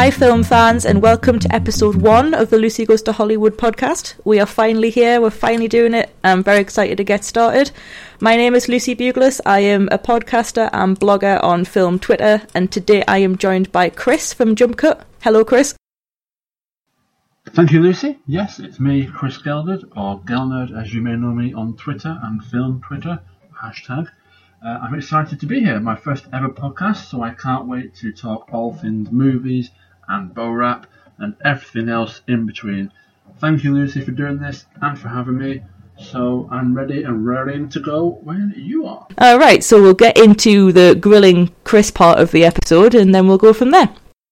Hi film fans, and welcome to episode 1 of the Lucy Goes to Hollywood podcast. We are finally here, we're finally doing it. I'm very excited to get started. My name is Lucy Buglas. I am a podcaster and blogger on film Twitter, and today I am joined by Chris from Jump Cut. Hello Chris. Thank you, Lucy. Yes, it's me, Chris Gelderd, or Gelnerd as you may know me on Twitter and film Twitter, hashtag. I'm excited to be here, my first ever podcast, so I can't wait to talk all things movies and Bo Rap and everything else in between. Thank you, Lucy, for doing this and for having me. So I'm ready and raring to go when you are. Alright, so we'll get into the grilling Chris part of the episode and then we'll go from there.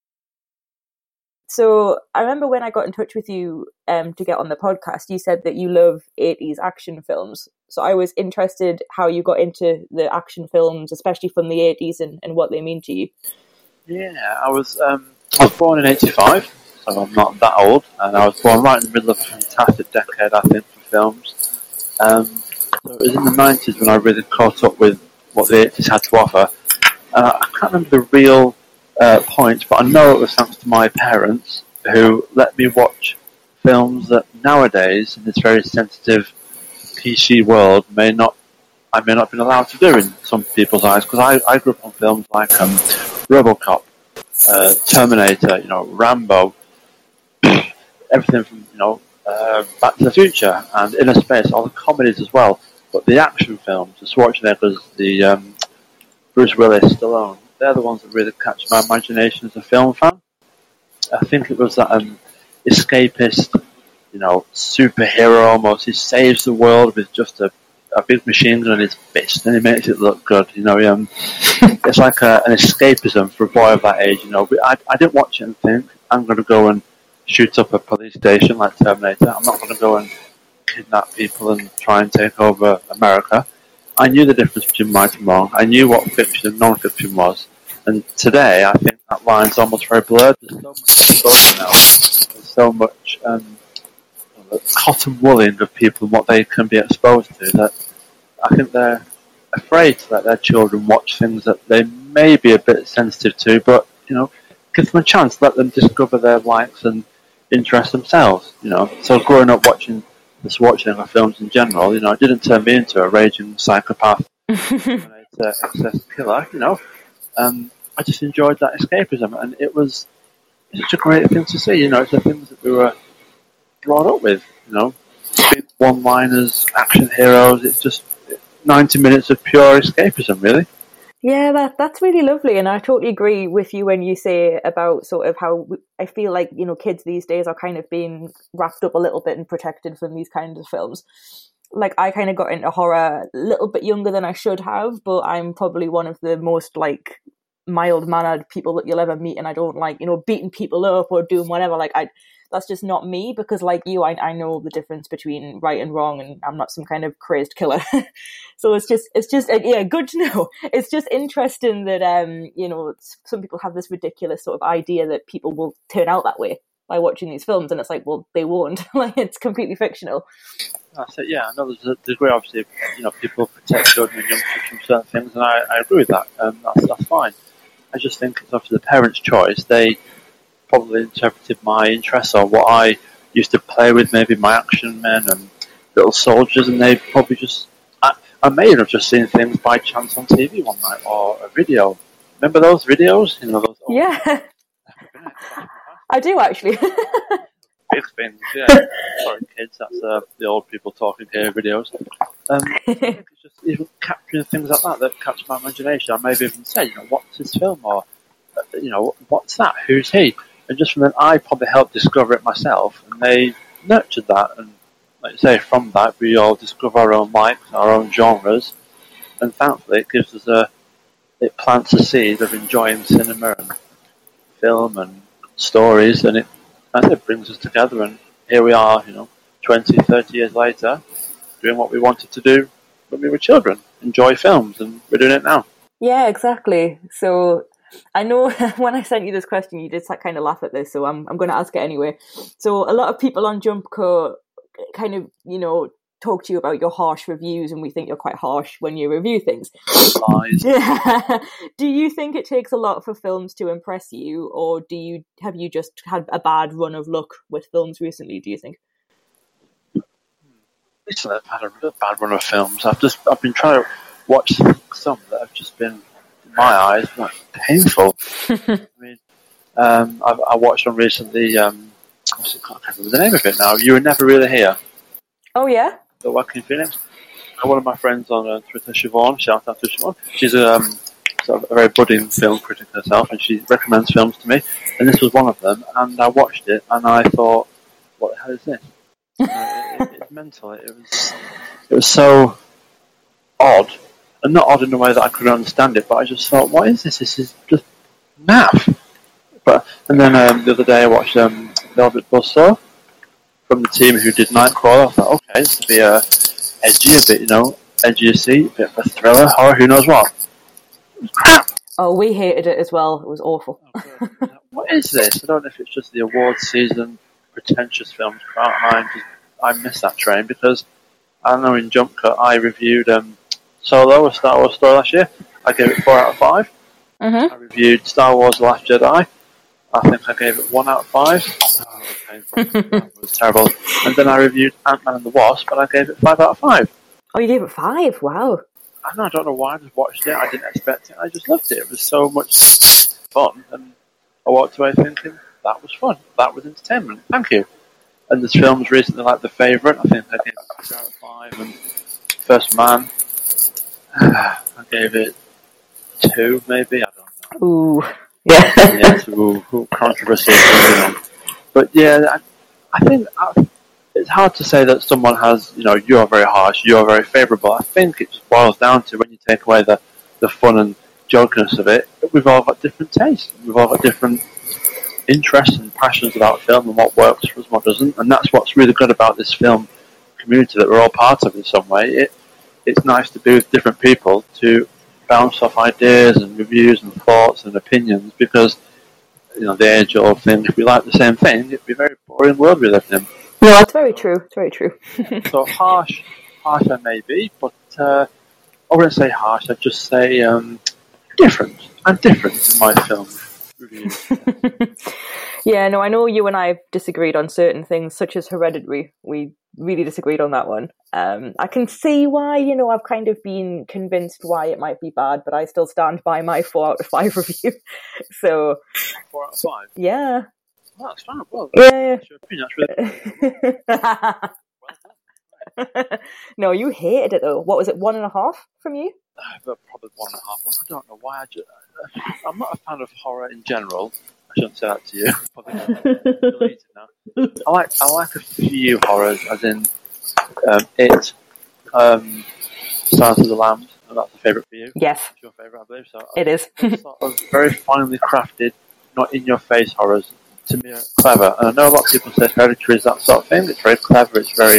So I remember when I got in touch with you to get on the podcast, you said that you love 80s action films. So I was interested how you got into the action films, especially from the 80s and what they mean to you. Yeah, I was born in 85, so I'm not that old, and I was born right in the middle of a fantastic decade, I think, for films. So it was in the 90s when I really caught up with what the 80s had to offer. I can't remember the real point, but I know it was thanks to my parents who let me watch films that nowadays, in this very sensitive PC world, I may not have been allowed to do in some people's eyes, because I grew up on films like RoboCop, Terminator, Rambo, everything from Back to the Future and Inner Space, all the comedies as well. But the action films, the Schwarzeneggers, the Bruce Willis, Stallone, they're the ones that really catch my imagination as a film fan. I think it was that escapist, superhero almost. He saves the world with just a big machine gun in his fist, and he makes it look good. It's like an escapism for a boy of that age. I didn't watch it and think, I'm going to go and shoot up a police station like Terminator. I'm not going to go and kidnap people and try and take over America. I knew the difference between right and wrong. I knew what fiction and non-fiction was. And today, I think that line's almost very blurred. There's so much exposure now. There's so much cotton wooling of people and what they can be exposed to, that I think they're afraid to let their children watch things that they may be a bit sensitive to, but, give them a chance, let them discover their likes and interests themselves, So growing up watching the Schwarzenegger films in general, it didn't turn me into a raging psychopath, excess killer, I just enjoyed that escapism, and it's such a great thing to see, it's the things that we were brought up with, big one-liners, action heroes. It's just 90 minutes of pure escapism, really. Yeah, that's really lovely, and I totally agree with you when you say about sort of how I feel like, kids these days are kind of being wrapped up a little bit and protected from these kinds of films. Like, I kind of got into horror a little bit younger than I should have, but I'm probably one of the most, mild-mannered people that you'll ever meet, and I don't like, beating people up or doing whatever. That's just not me, because like you, I know the difference between right and wrong, and I'm not some kind of crazed killer. So it's just good to know. It's just interesting that some people have this ridiculous sort of idea that people will turn out that way by watching these films, and it's like, well, they won't. It's completely fictional. That's it. Yeah, I know there's a degree, obviously, people protect children and young kids from certain things, and I agree with that. That's fine. I just think it's up to the parents' choice. They probably interpreted my interests or what I used to play with, maybe my action men and little soldiers, and they probably just... I may have just seen things by chance on TV one night, or a video. Remember those videos? Those old... Yeah. I do, actually. Big things, yeah. Sorry, kids, that's the old people talking here videos. I think it's just even capturing things like that catch my imagination. I maybe even say, what's this film, or, what's that? Who's he? And just from then, I probably helped discover it myself, and they nurtured that. And like you say, from that, we all discover our own likes, our own genres, and thankfully, it gives us it plants a seed of enjoying cinema and film and stories, and it brings us together. And here we are, 20, 30 years later, doing what we wanted to do when we were children, enjoy films, and we're doing it now. Yeah, exactly. So I know when I sent you this question, you did kind of laugh at this, so I'm going to ask it anyway. So a lot of people on Jump Co kind of, talk to you about your harsh reviews, and we think you're quite harsh when you review things. Lies. Do you think it takes a lot for films to impress you, or have you just had a bad run of luck with films recently, do you think? Recently I've had a real bad run of films. I've been trying to watch some that have just been, in my eyes, like, painful. I mean, I watched one recently, I can't remember the name of it now. You Were Never Really Here. Oh, yeah? The Joaquin Phoenix. One of my friends on Twitter, Siobhan, shout out to Siobhan, she's sort of a very budding film critic herself, and she recommends films to me, and this was one of them, and I watched it, and I thought, what the hell is this? It's mental. It was so odd, and not odd in a way that I couldn't understand it, but I just thought, what is this? This is just naff. And then the other day I watched Velvet Buzzsaw from the team who did Nightcrawler. I thought, okay, this would be edgy, a bit, edgy to see, a bit of a thriller, horror, who knows what. It was crap. Oh, we hated it as well. It was awful. What is this? I don't know if it's just the awards season, pretentious films come out, and I missed that train, because I don't know, in Jump Cut I reviewed Solo, a Star Wars story, last year. I gave it 4 out of 5. Mm-hmm. I reviewed Star Wars The Last Jedi. I think I gave it 1 out of 5. Oh, it was painful. It was terrible. And then I reviewed Ant-Man and the Wasp, and I gave it 5 out of 5. Oh, you gave it 5? Wow. I don't know why. I just watched it. I didn't expect it. I just loved it. It was so much fun, and I walked away thinking, that was fun. That was entertainment. Thank you. And there's films recently like The Favourite. I think I gave it 2 out of 5. And First Man, I gave it 2, maybe. I don't know. Ooh. Yeah. Yes, controversy. But yeah, I think it's hard to say that someone has, you're very harsh, you're very favourable. I think it just boils down to, when you take away the fun and jokiness of it, we've all got different tastes. We've all got different interests and passions about film, and what works for us and what doesn't. And that's what's really good about this film community that we're all part of in some way. It's nice to be with different people to bounce off ideas and reviews and thoughts and opinions, because the age-old thing, if we like the same thing, it'd be a very boring world we live in. No, that's very true. It's very true. So harsh I may be, but I wouldn't say harsh. I'd just say different. I'm different in my film reviews. Yeah, no, I know you and I have disagreed on certain things, such as Hereditary. We really disagreed on that one. I can see why, I've kind of been convinced why it might be bad, but I still stand by my 4 out of 5 review. So 4 out of 5? Yeah. Oh, that's fine. Well, yeah. That's your opinion. That's really well done. No, you hated it though. What was it, 1.5 from you? Probably 1.5. I don't know why. I'm not a fan of horror in general. I shouldn't say that to you. Delete it now. I like a few horrors, as in It, Silence of the Lambs, and that's a favourite for you. Yes. It's your favourite, I believe. So it is. Sort of very finely crafted, not in-your-face horrors. To me, are clever. And I know a lot of people say Hereditary is that sort of thing. It's very clever. It's very,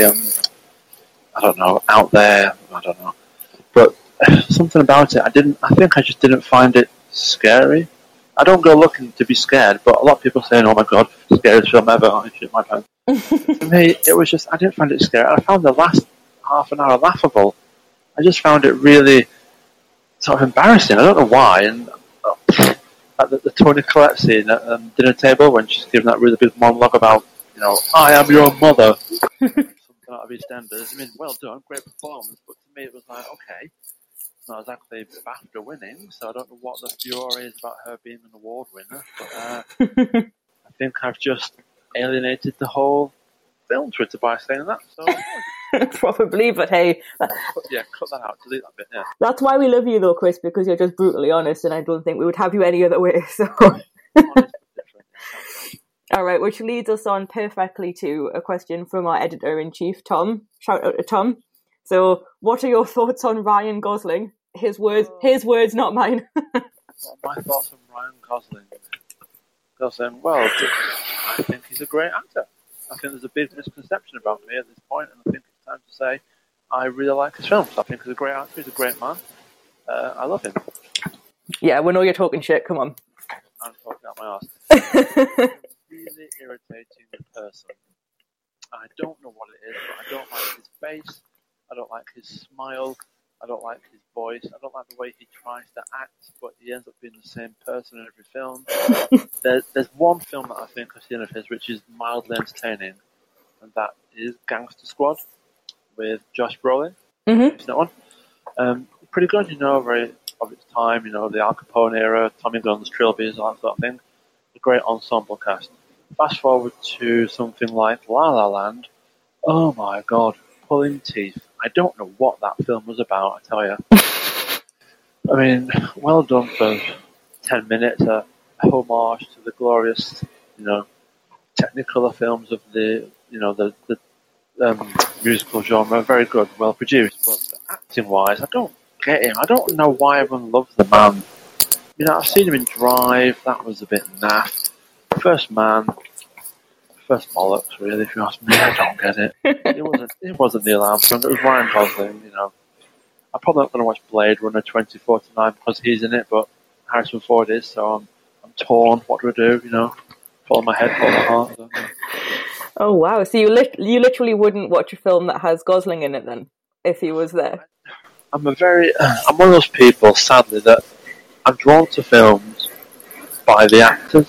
I don't know, out there. I don't know. But something about it, I think I just didn't find it scary. I don't go looking to be scared, but a lot of people saying, oh my god, scariest film ever. I shit my pants. To me, it was just, I didn't find it scary. I found the last half an hour laughable. I just found it really sort of embarrassing. I don't know why. And at the Toni Collette scene at the dinner table, when she's giving that really big monologue about, I am your mother. Something out of EastEnders. I mean, well done, great performance. But to me, it was like, okay, it's not exactly BAFTA winning, so I don't know what the furor is about her being an award winner. But I think I've just alienated the whole film Twitter by saying that. So probably, but hey, yeah, cut that out, delete that bit. Yeah, that's why we love you, though, Chris, because you're just brutally honest, and I don't think we would have you any other way. So, all right, which leads us on perfectly to a question from our editor-in-chief, Tom. Shout out to Tom. So, what are your thoughts on Ryan Gosling? His words, not mine. My thoughts on Ryan Gosling. Well, I think he's a great actor. I think there's a big misconception about me at this point, and I think it's time to say I really like his films. I think he's a great actor. He's a great man. I love him. Yeah, we know you're talking shit. Come on. I'm talking out my arse. Really irritating person. I don't know what it is, but I don't like his face. I don't like his smile. I don't like his voice. I don't like the way he tries to act, but he ends up being the same person in every film. There's one film that I think I've seen of his which is mildly entertaining, and that is Gangster Squad with Josh Brolin. Mm-hmm. That one. Pretty good, very of its time, the Al Capone era, Tommy Gunn's trilogies, all that sort of thing. A great ensemble cast. Fast forward to something like La La Land. Oh my God, pulling teeth. I don't know what that film was about, I tell you. I mean, well done for 10 minutes, a homage to the glorious, Technicolor films of the musical genre. Very good, well produced, but acting-wise, I don't get him. I don't know why everyone loves the man. I've seen him in Drive. That was a bit naff. First Man, first bollocks, really. If you ask me, I don't get it. It wasn't Neil Armstrong. It was Ryan Gosling. I'm probably not going to watch Blade Runner 2049 because he's in it, but Harrison Ford is. So I'm torn. What do I do? Follow my head, follow my heart. I don't know. Oh wow! So you literally wouldn't watch a film that has Gosling in it then, if he was there? I'm one of those people, sadly, that I'm drawn to films by the actors,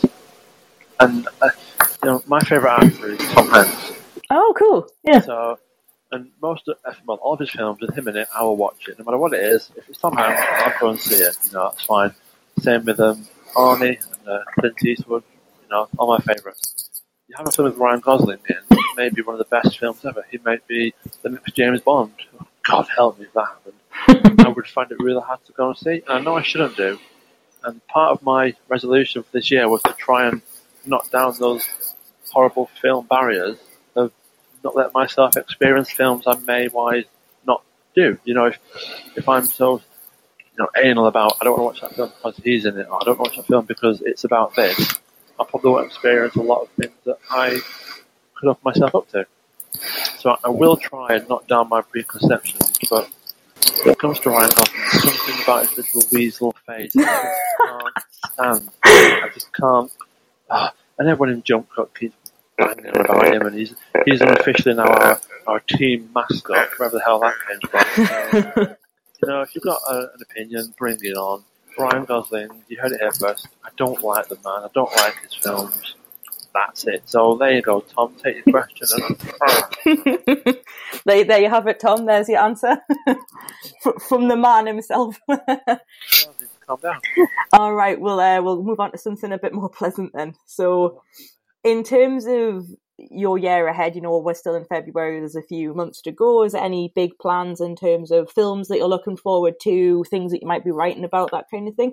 and my favourite actor is Tom Hanks. Oh, cool! Yeah. So, and all of his films with him in it, I will watch it, no matter what it is. If it's Tom Hanks, I'll go and see it. That's fine. Same with Arnie and Clint Eastwood. All my favourites. You have a film with Ryan Gosling in, it may be one of the best films ever. He might be the next James Bond. God help me if that happened. I would find it really hard to go and see, and I know I shouldn't do. And part of my resolution for this year was to try and knock down those horrible film barriers of not let myself experience films I may wise not do. If I'm so anal about I don't want to watch that film because he's in it, or I don't want to watch that film because it's about this, I probably won't experience a lot of things that I could offer myself up to. So I will try and knock down my preconceptions, but when it comes to Ryan Gosling, there's something about his little weasel face I just can't stand. I just can't. And everyone in Jump Cut keeps banging about him, and he's unofficially now our team mascot, wherever the hell that came from. If you've got an opinion, bring it on. Ryan Gosling, you heard it here first. I don't like the man. I don't like his films. That's it. So there you go, Tom. Take your question. There you have it, Tom. There's your answer from the man himself. Calm down. All right, we'll move on to something a bit more pleasant then. So, in terms of your year ahead, we're still in February. There's a few months to go. Is there any big plans in terms of films that you're looking forward to? Things that you might be writing about, that kind of thing.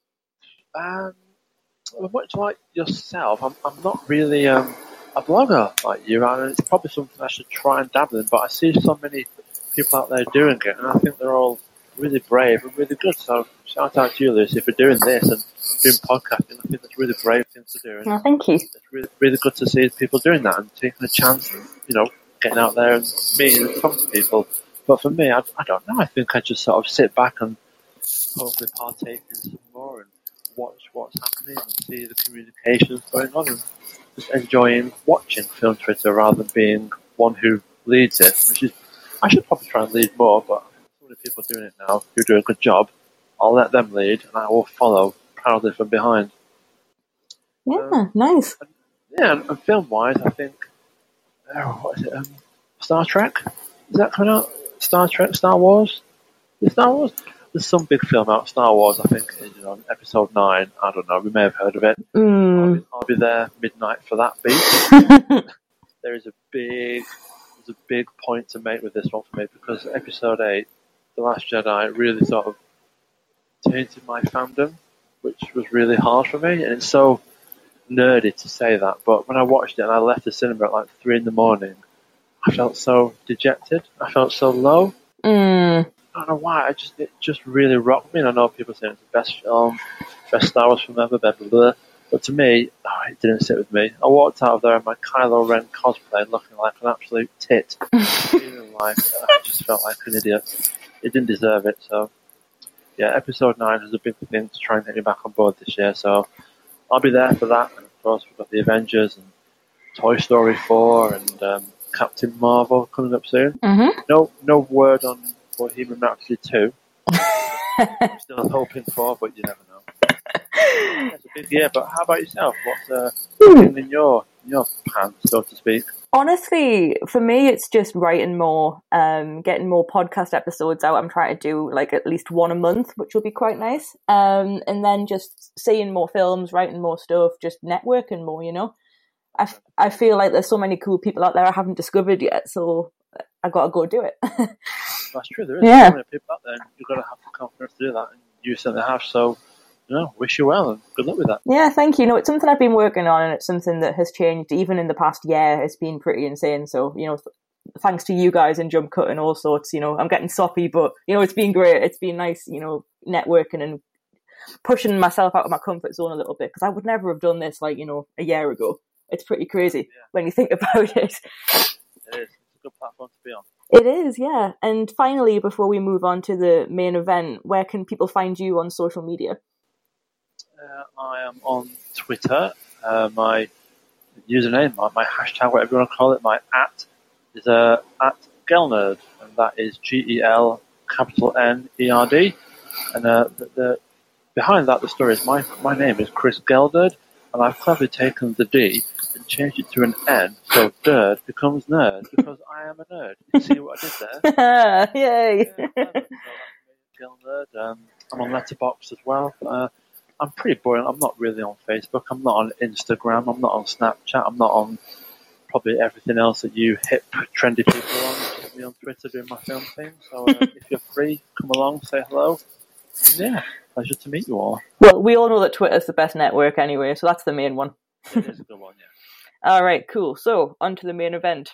Much like yourself, I'm not really a blogger like you, and it's probably something I should try and dabble in. But I see so many people out there doing it, and I think they're all really brave and really good. So shout out to you, Lucy, for doing this and doing podcasting. I think that's a really brave thing to do. Oh, thank you. It's really, really good to see people doing that and taking a chance and, getting out there and meeting and talking to people. But for me, I don't know. I think I just sort of sit back and hopefully partake in some more and watch what's happening and see the communications going on and just enjoying watching film Twitter rather than being one who leads it, which is, I should probably try and lead more, but so many people doing it now who do a good job. I'll let them lead and I will follow proudly from behind. Yeah, nice. And film-wise, I think, what is it, Star Trek? Is that coming out? Star Trek, Star Wars? Is it Star Wars? There's some big film out, Star Wars, I think, episode 9. I don't know, we may have heard of it. I'll be there midnight for that beat. There's a big point to make with this one for me, because episode 8, The Last Jedi, really sort of tainted my fandom, which was really hard for me, and it's so nerdy to say that, but when I watched it and I left the cinema at like 3 a.m, I felt so dejected. I felt so low. I don't know why. It just really rocked me. And I know people say it's the best film, best Star Wars film ever, blah, blah, blah. But to me, it didn't sit with me. I walked out of there in my Kylo Ren cosplay looking like an absolute tit. Feeling like I just felt like an idiot. It didn't deserve it. So, yeah, episode 9 is a big thing to try and get me back on board this year. So I'll be there for that. And of course, we've got the Avengers and Toy Story 4 and Captain Marvel coming up soon. Mm-hmm. No word on Bohemian Rhapsody 2. I'm still hoping for, but you never know. It's a big year, but how about yourself? What's in your pants, so to speak? Honestly, for me, it's just writing more, getting more podcast episodes out. I'm trying to do like at least one a month, which will be quite nice. And then just seeing more films, writing more stuff, just networking more, you know. I feel like there's so many cool people out there I haven't discovered yet, so I got to go do it. That's true. There is so many people out there, and you've got to have the confidence to do that, and you certainly have. So, wish you well and good luck with that. Yeah, thank you. No, it's something I've been working on, and it's something that has changed even in the past year. It's been pretty insane. So, thanks to you guys and Jump Cut and all sorts, I'm getting soppy, but, it's been great. It's been nice, networking and pushing myself out of my comfort zone a little bit, because I would never have done this, like, a year ago. It's pretty crazy when you think about it. It is. It's a good platform to be on. It is, yeah. And finally, before we move on to the main event, where can people find you on social media? I am on Twitter. My username, my hashtag, whatever you want to call it, my @ is at Gelnerd, and that is GEL Nerd. And the behind that, the story is my name is Chris Gelderd, and I've cleverly taken the D and changed it to an N, so Derd becomes Nerd, because I am a nerd. You see what I did there? Yay! So that's Gelnerd. I'm on Letterboxd as well. I'm pretty boring. I'm not really on Facebook. I'm not on Instagram. I'm not on Snapchat. I'm not on probably everything else that you hip, trendy people are on. Just me on Twitter doing my film thing. So if you're free, come along, say hello. And yeah, pleasure to meet you all. Well, we all know that Twitter's the best network anyway, so that's the main one. It is a good one, yeah. All right, cool. So, on to the main event.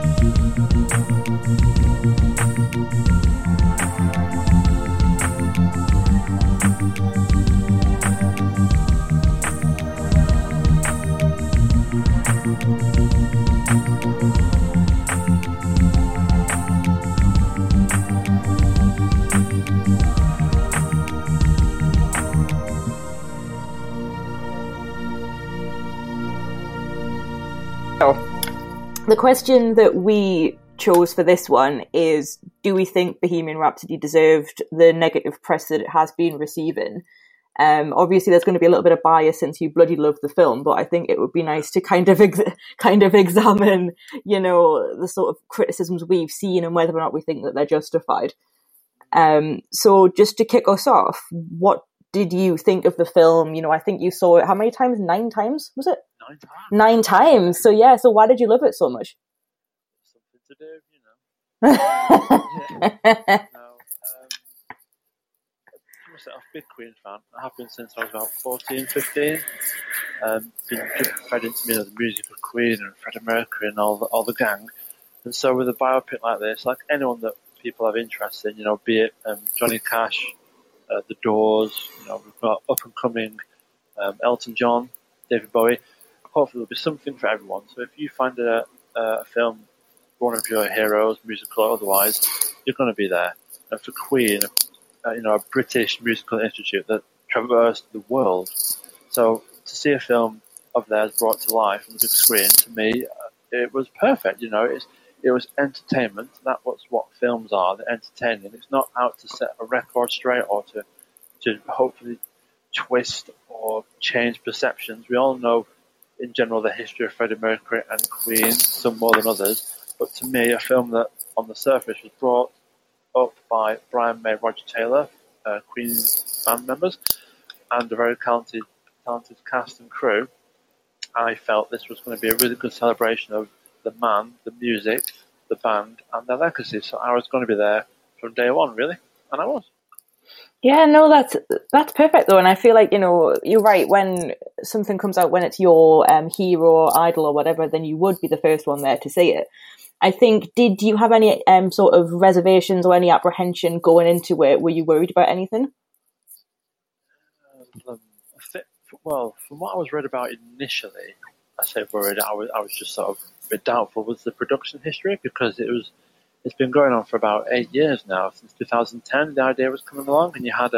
The question that we chose for this one is, do we think Bohemian Rhapsody deserved the negative press that it has been receiving? Obviously, there's going to be a little bit of bias since you bloody love the film, but I think it would be nice to kind of examine, the sort of criticisms we've seen and whether or not we think that they're justified. So just to kick us off, what did you think of the film? I think you saw it how many times? 9 times, was it? 9 times. 9 times. So yeah, so why did you love it so much? Something to do, Yeah. I'm a big Queen fan. I have been since I was about 14, 15. Been fed into me the music of Queen and Freddie Mercury and all the gang. And so with a biopic like this, like anyone that people have interest in, be it Johnny Cash, The Doors, we've got up and coming Elton John, David Bowie. Hopefully there'll be something for everyone. So if you find a film, one of your heroes, musical or otherwise, you're going to be there. And for Queen, a British musical institute that traversed the world. So to see a film of theirs brought to life on the big screen, to me, it was perfect. It was entertainment. That's what films are. They're entertaining. It's not out to set a record straight or to hopefully twist or change perceptions. We all know, in general, the history of Freddie Mercury and Queen, some more than others. But to me, a film that on the surface was brought up by Brian May, Roger Taylor, Queen's band members, and a very talented cast and crew, I felt this was going to be a really good celebration of the man, the music, the band, and their legacy. So I was going to be there from day one, really, and I was. Yeah, no, that's perfect though, and I feel like you're right. When something comes out, when it's your hero or idol or whatever, then you would be the first one there to see it. I think. Did you have any sort of reservations or any apprehension going into it? Were you worried about anything? Well, from what I was read about initially, I say worried. I was just sort of a bit doubtful with the production history, because it's been going on for about 8 years now, since 2010. The idea was coming along, and you had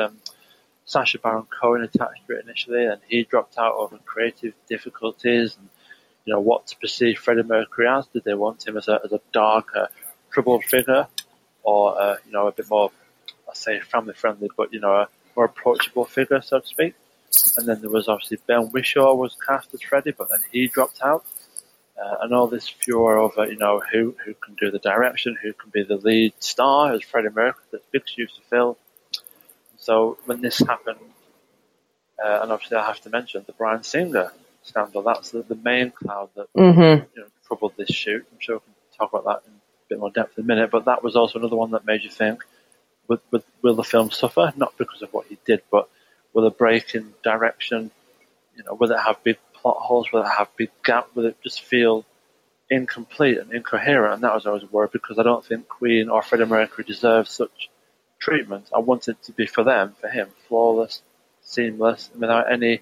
Sacha Baron Cohen attached to it initially, and he dropped out over creative difficulties, and what to perceive Freddie Mercury as. Did they want him as a darker, troubled figure, or a bit more, I say, family friendly, but a more approachable figure, so to speak? And then there was obviously Ben Whishaw was cast as Freddie, but then he dropped out. And all this furor over, who can do the direction, who can be the lead star as Freddie Mercury, that's big shoes to fill. So when this happened, and obviously I have to mention the Bryan Singer scandal, that's the main cloud that troubled this shoot. I'm sure we can talk about that in a bit more depth in a minute, but that was also another one that made you think, will the film suffer? Not because of what he did, but will it break in direction? Will it have big plot holes? Will it have big gaps? Will it just feel incomplete and incoherent? And that was always a worry, because I don't think Queen or Freddie Mercury deserve such treatment. I want it to be for him, flawless, seamless, without any,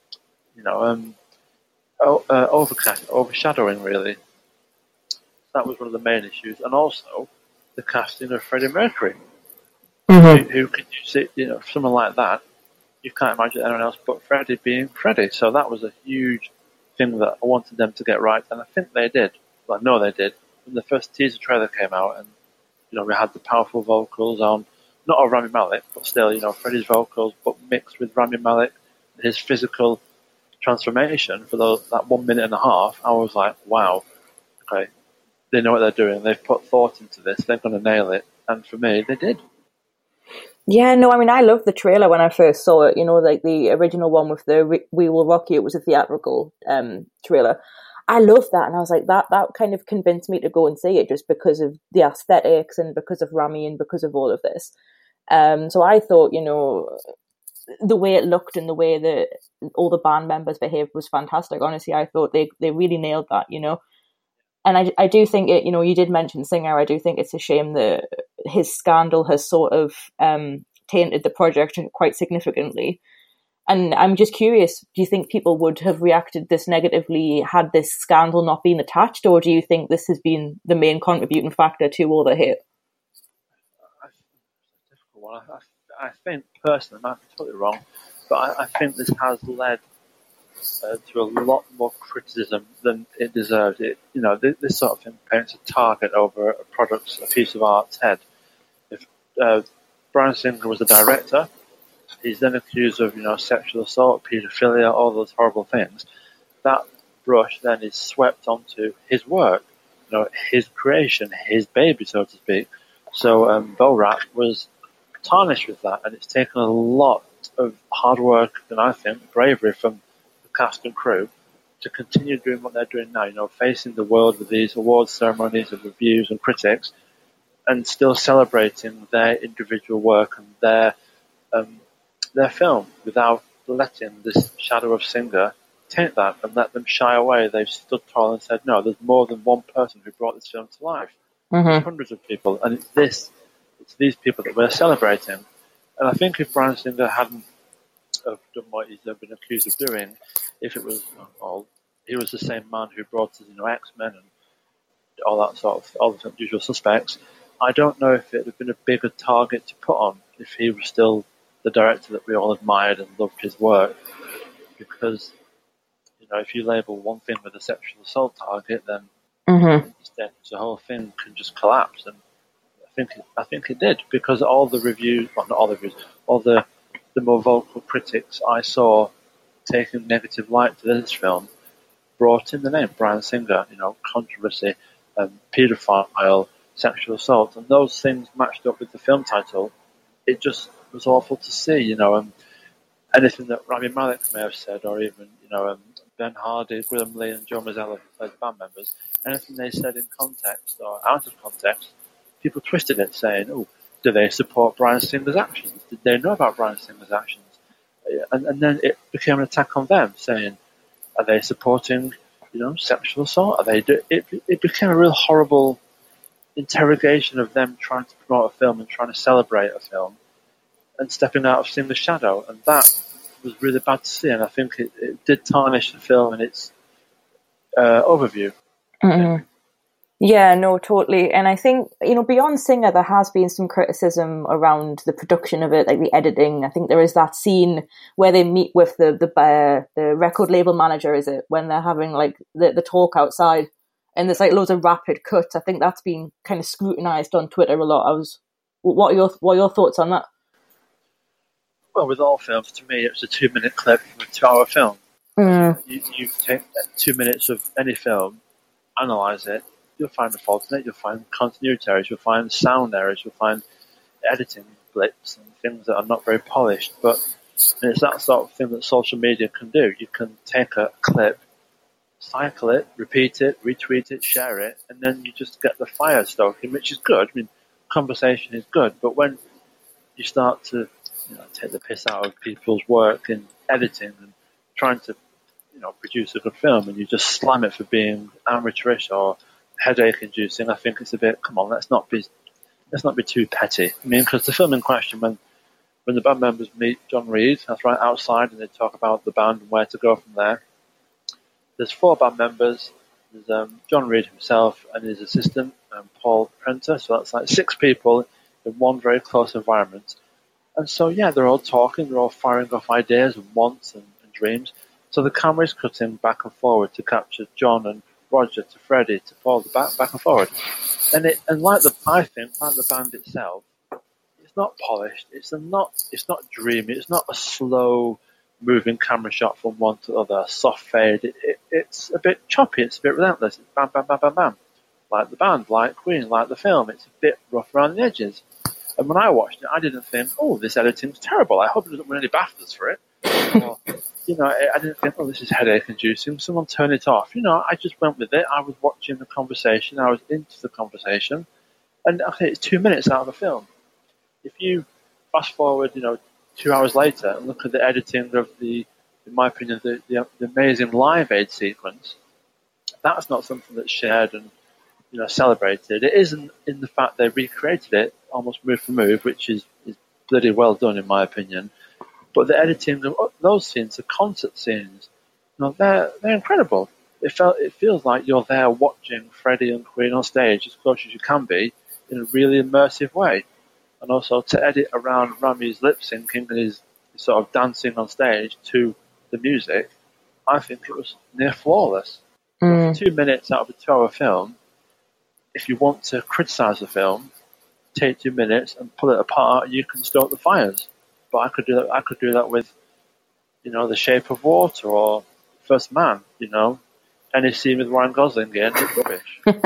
overshadowing, really. That was one of the main issues. And also the casting of Freddie Mercury. Who could you see, someone like that, you can't imagine anyone else but Freddie being Freddie. So that was a huge thing that I wanted them to get right, and I think they did. Well, I know they did. When the first teaser trailer came out, and we had the powerful vocals on, not of Rami Malek, but still, Freddie's vocals, but mixed with Rami Malek, his physical transformation for that 1 minute and a half. I was like, wow, okay, they know what they're doing. They've put thought into this. They're going to nail it, and for me, they did. Yeah, no, I mean, I loved the trailer when I first saw it, like the original one with the We Will Rock You. It was a theatrical trailer. I loved that, and I was like, that kind of convinced me to go and see it, just because of the aesthetics and because of Rami and because of all of this. So I thought, the way it looked and the way that all the band members behaved was fantastic. Honestly, I thought they really nailed that, And I do think it, you did mention Singer. I do think it's a shame that his scandal has sort of tainted the project quite significantly. And I'm just curious, do you think people would have reacted this negatively had this scandal not been attached, or do you think this has been the main contributing factor to all the hate? I think personally, I might be totally wrong, but I think this has led to a lot more criticism than it deserved. This sort of thing paints a target over a piece of art's head. If Bryan Singer was the director, he's then accused of sexual assault, paedophilia, all those horrible things. That brush then is swept onto his work, his creation, his baby, so to speak. So Borat was tarnished with that, and it's taken a lot of hard work and I think bravery from the cast and crew to continue doing what they're doing now, facing the world with these awards ceremonies and reviews and critics, and still celebrating their individual work and their film without letting this shadow of Singer taint that and let them shy away. They've stood tall and said, no, there's more than one person who brought this film to life. There's hundreds of people, and it's these people that we're celebrating. And I think if Bryan Singer hadn't done what he's been accused of doing, if it was, he was the same man who brought us, X-Men and all that sort of, all the usual suspects, I don't know if it would have been a bigger target to put on if he was still the director that we all admired and loved his work. Because, if you label one thing with a sexual assault target, then the whole thing can just collapse. And I think it did, because all the reviews, well, not all the reviews, all the more vocal critics I saw taking negative light to this film brought in the name Bryan Singer, controversy, paedophile, sexual assault, and those things matched up with the film title. It just was awful to see, anything that Rami Malek may have said, or even, Ben Hardy, Gwilym Lee, and Joe Mazzello, who played the band members, anything they said in context or out of context, people twisted it, saying, oh, do they support Bryan Singer's actions? Did they know about Bryan Singer's actions? And then it became an attack on them, saying, are they supporting, sexual assault? It became a real horrible interrogation of them trying to promote a film and trying to celebrate a film and stepping out of Singer's shadow. And that was really bad to see, and I think it did tarnish the film and its overview. Yeah, no, totally. And I think, beyond Singer, there has been some criticism around the production of it, like the editing. I think there is that scene where they meet with the record label manager, is it, when they're having like the talk outside, and there's like loads of rapid cuts. I think that's been kind of scrutinized on Twitter a lot. What are your thoughts on that? Well, with all films, to me, it's a 2-minute clip from a 2-hour film. You take 2 minutes of any film, analyze it, you'll find the faults in it, you'll find continuity errors, you'll find sound errors, you'll find editing blips and things that are not very polished. But it's that sort of thing that social media can do. You can take a clip, cycle it, repeat it, retweet it, share it, and then you just get the fire stoking, which is good. I mean, conversation is good, but when you start to take the piss out of people's work in editing and trying to produce a good film, and you just slam it for being amateurish or headache-inducing, I think it's a bit. Come on, let's not be too petty. I mean, because the film in question, when the band members meet John Reid, that's right outside, and they talk about the band and where to go from there. There's 4 band members. There's John Reid himself and his assistant, Paul Prenter. So that's like 6 people in one very close environment. And so, yeah, they're all talking, they're all firing off ideas and wants and dreams. So the camera is cutting back and forward to capture John and Roger to Freddie to Paul, back and forward. And I think the band itself, it's not polished. It's not dreamy. It's not a slow moving camera shot from one to the other, soft fade. It's a bit choppy. It's a bit relentless. It's bam, bam, bam, bam, bam. Like the band, like Queen, like the film. It's a bit rough around the edges. And when I watched it, I didn't think, oh, this editing's terrible. I hope it doesn't win any BAFTAs for it. Or, I didn't think, oh, this is headache-inducing. Someone turn it off. I just went with it. I was watching the conversation. I was into the conversation. And, okay, it's 2 minutes out of the film. If you fast forward, 2 hours later and look at the editing of in my opinion, the amazing Live Aid sequence, that's not something that's shared and celebrated. It isn't in the fact they recreated it almost move for move, which is bloody well done in my opinion. But the editing of those scenes, the concert scenes, they're incredible. It feels like you're there watching Freddie and Queen on stage as close as you can be in a really immersive way. And also to edit around Rami's lip syncing and his sort of dancing on stage to the music, I think it was near flawless. For 2 minutes out of a 2-hour film, if you want to criticise the film, take 2 minutes and pull it apart, you can stoke the fires. But I could do that with, The Shape of Water or First Man, Any scene with Ryan Gosling in, it's rubbish. You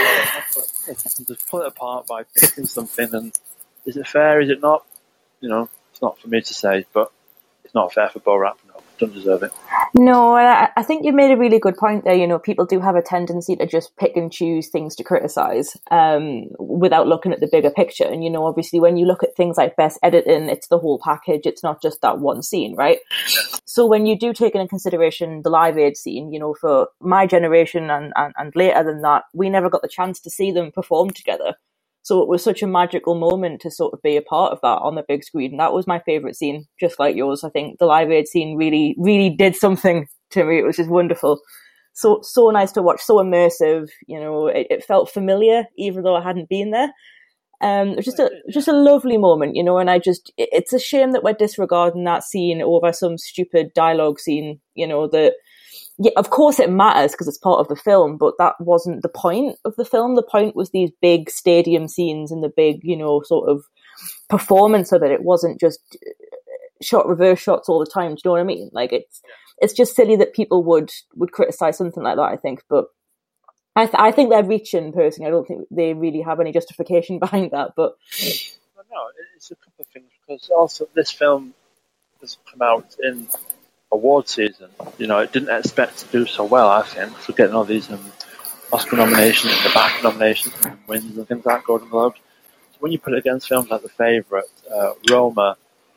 can just pull it apart by picking something, and is it fair, is it not? It's not for me to say, but it's not fair for Bo Rapp. No, don't deserve it. No, I think you made a really good point there. People do have a tendency to just pick and choose things to criticise without looking at the bigger picture. And, obviously when you look at things like best editing, it's the whole package. It's not just that one scene, right? Yeah. So when you do take into consideration the Live Aid scene, for my generation and later than that, we never got the chance to see them perform together. So it was such a magical moment to sort of be a part of that on the big screen. That was my favourite scene, just like yours. I think the Live Aid scene really, really did something to me. It was just wonderful. So nice to watch, so immersive. It felt familiar, even though I hadn't been there. It was just a lovely moment, and it's a shame that we're disregarding that scene over some stupid dialogue scene, that... Yeah, of course it matters because it's part of the film, but that wasn't the point of the film. The point was these big stadium scenes and the big, sort of performance of it. It wasn't just reverse shots all the time. Do you know what I mean? Like it's just silly that people would criticize something like that, I think. But I think they're reaching personally. I don't think they really have any justification behind that. But no, it's a couple of things because also this film has come out in award season. It didn't expect to do so well, I think, for getting all these Oscar nominations, the BAFTA nominations, and wins and things like Golden Globes. So when you put it against films like The Favourite, Roma,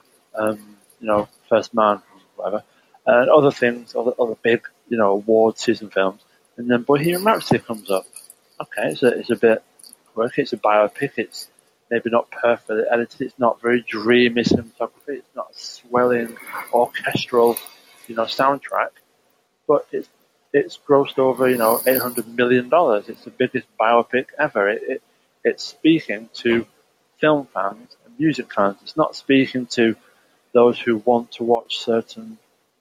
First Man, whatever, and other things, other big, award season films, and then Bohemian Rhapsody comes up. Okay, so it's a bit quirky, it's a biopic, it's maybe not perfectly edited, it's not very dreamy cinematography, it's not a swelling orchestral soundtrack, but it's grossed over, $800 million. It's the biggest biopic ever. It's speaking to film fans and music fans. It's not speaking to those who want to watch certain,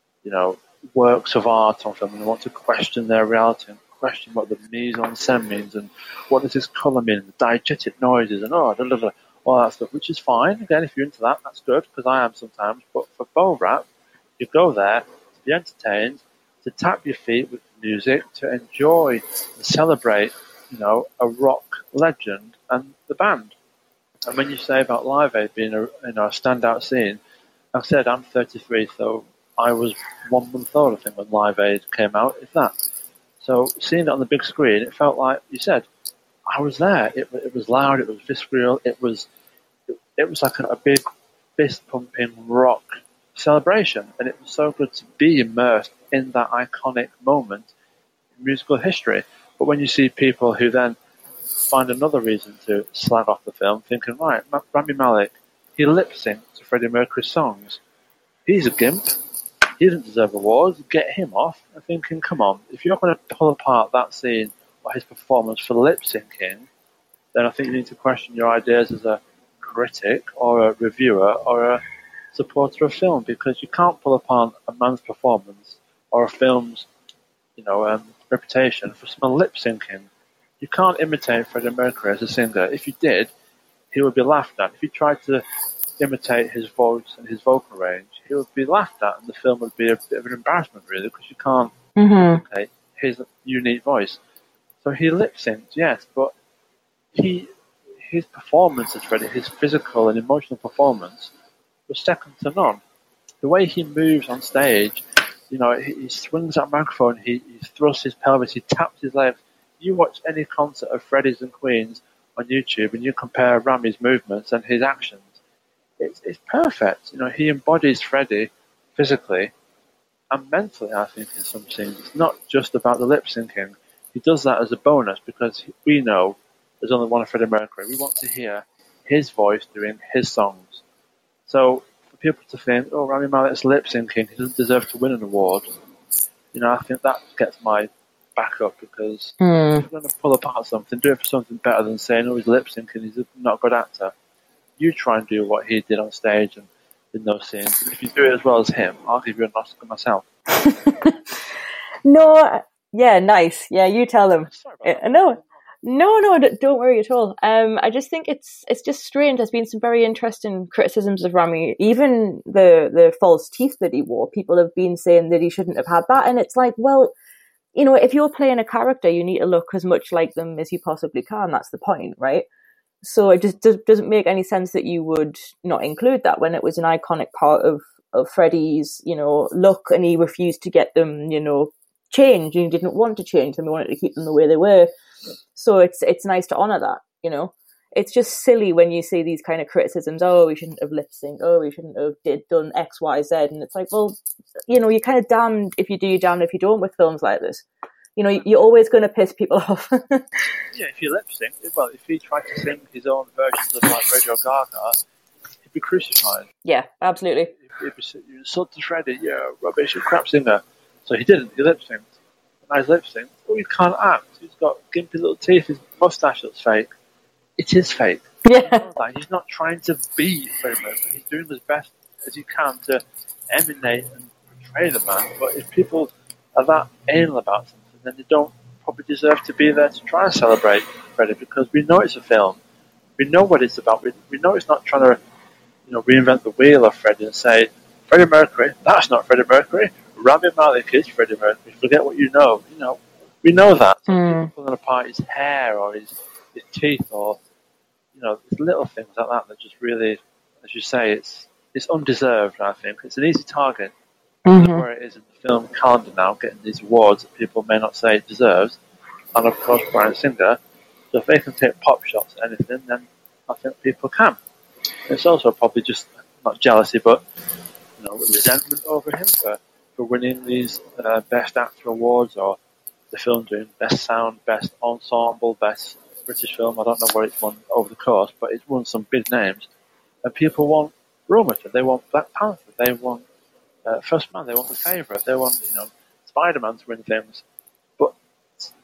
works of art on film and want to question their reality and question what the mise en scène means and what does this colour mean, the diegetic noises and all that stuff, which is fine. Again, if you're into that, that's good, because I am sometimes. But for Bo Rap, you go there to be entertained, to tap your feet with music, to enjoy and celebrate, a rock legend and the band. And when you say about Live Aid being a standout scene, like I said, I'm 33, so I was 1 month old, I think, when Live Aid came out, if that. So seeing it on the big screen, it felt like, you said, I was there. It was loud, it was visceral, it was like a big fist-pumping rock celebration, and it was so good to be immersed in that iconic moment in musical history. But when you see people who then find another reason to slag off the film, thinking, right, Rami Malek, he lip-synced to Freddie Mercury's songs. He's a gimp. He doesn't deserve awards. Get him off. I'm thinking, come on, if you're not going to pull apart that scene or his performance for lip-syncing, then I think you need to question your ideas as a critic or a reviewer or a supporter of film, because you can't pull apart a man's performance or a film's, reputation for some lip-syncing. You can't imitate Freddie Mercury as a singer. If you did, he would be laughed at. If you tried to imitate his voice and his vocal range, he would be laughed at, and the film would be a bit of an embarrassment, really, because you can't imitate his unique voice. So he lip-synced, yes, but his performance as Freddie, his physical and emotional performance, was second to none. The way he moves on stage, he swings that microphone, he thrusts his pelvis, he taps his legs. You watch any concert of Freddie's and Queen's on YouTube and you compare Rami's movements and his actions, it's perfect. He embodies Freddie physically and mentally, I think, in some scenes. It's not just about the lip syncing. He does that as a bonus because we know there's only one of Freddie Mercury. We want to hear his voice doing his songs. So for people to think, oh, Rami Malek's lip syncing, he doesn't deserve to win an award, I think that gets my back up, because if you're going to pull apart something, do it for something better than saying, oh, he's lip syncing, he's not a good actor. You try and do what he did on stage and in those scenes. If you do it as well as him, I'll give you an Oscar myself. No, yeah, nice. Yeah, you tell them. Sorry about that. No, don't worry at all. I just think it's just strange. There's been some very interesting criticisms of Rami. Even the false teeth that he wore, people have been saying that he shouldn't have had that. And it's like, well, if you're playing a character, you need to look as much like them as you possibly can. That's the point, right? So it just doesn't make any sense that you would not include that when it was an iconic part of Freddie's, look, and he refused to get them, changed. He didn't want to change them. He wanted to keep them the way they were. So it's nice to honour that, It's just silly when you see these kind of criticisms. Oh, we shouldn't have lip synced. Oh, we shouldn't have done X, Y, Z. And it's like, well, you're kind of damned if you do, you're damned if you don't with films like this. You're always going to piss people off. Yeah, if you lip sync, well, if he tried to sing his own versions of like Radio Gaga, he'd be crucified. Yeah, absolutely. He'd be you insulted Freddie, rubbish, you crap singer. So he didn't. He lip synced. And he's lip synced. Oh, he can't act. He's got gimpy little teeth. His mustache looks fake. It is fake. Yeah. He's not trying to be Freddie Mercury. He's doing as best as he can to emanate and portray the man. But if people are that anal about something, then they don't probably deserve to be there to try and celebrate Freddie, because we know it's a film. We know what it's about. We know it's not trying to, reinvent the wheel of Freddie and say, Freddie Mercury, that's not Freddie Mercury. Rami Malek is Freddie Mercury. Forget what you know. We know that. So people pulling apart his hair or his teeth or, there's little things like that just really, as you say, it's undeserved, I think. It's an easy target. Where it is in the film calendar now, getting these awards that people may not say it deserves. And of course, Bryan Singer. So if they can take pop shots at anything, then I think people can. It's also probably just not jealousy, but resentment over him for winning these Best Actor awards, or the film doing Best Sound, Best Ensemble, Best British Film. I don't know what it's won over the course, but it's won some big names. And people want Roma, they want Black Panther, they want First Man, they want The Favourite, they want Spider-Man to win things.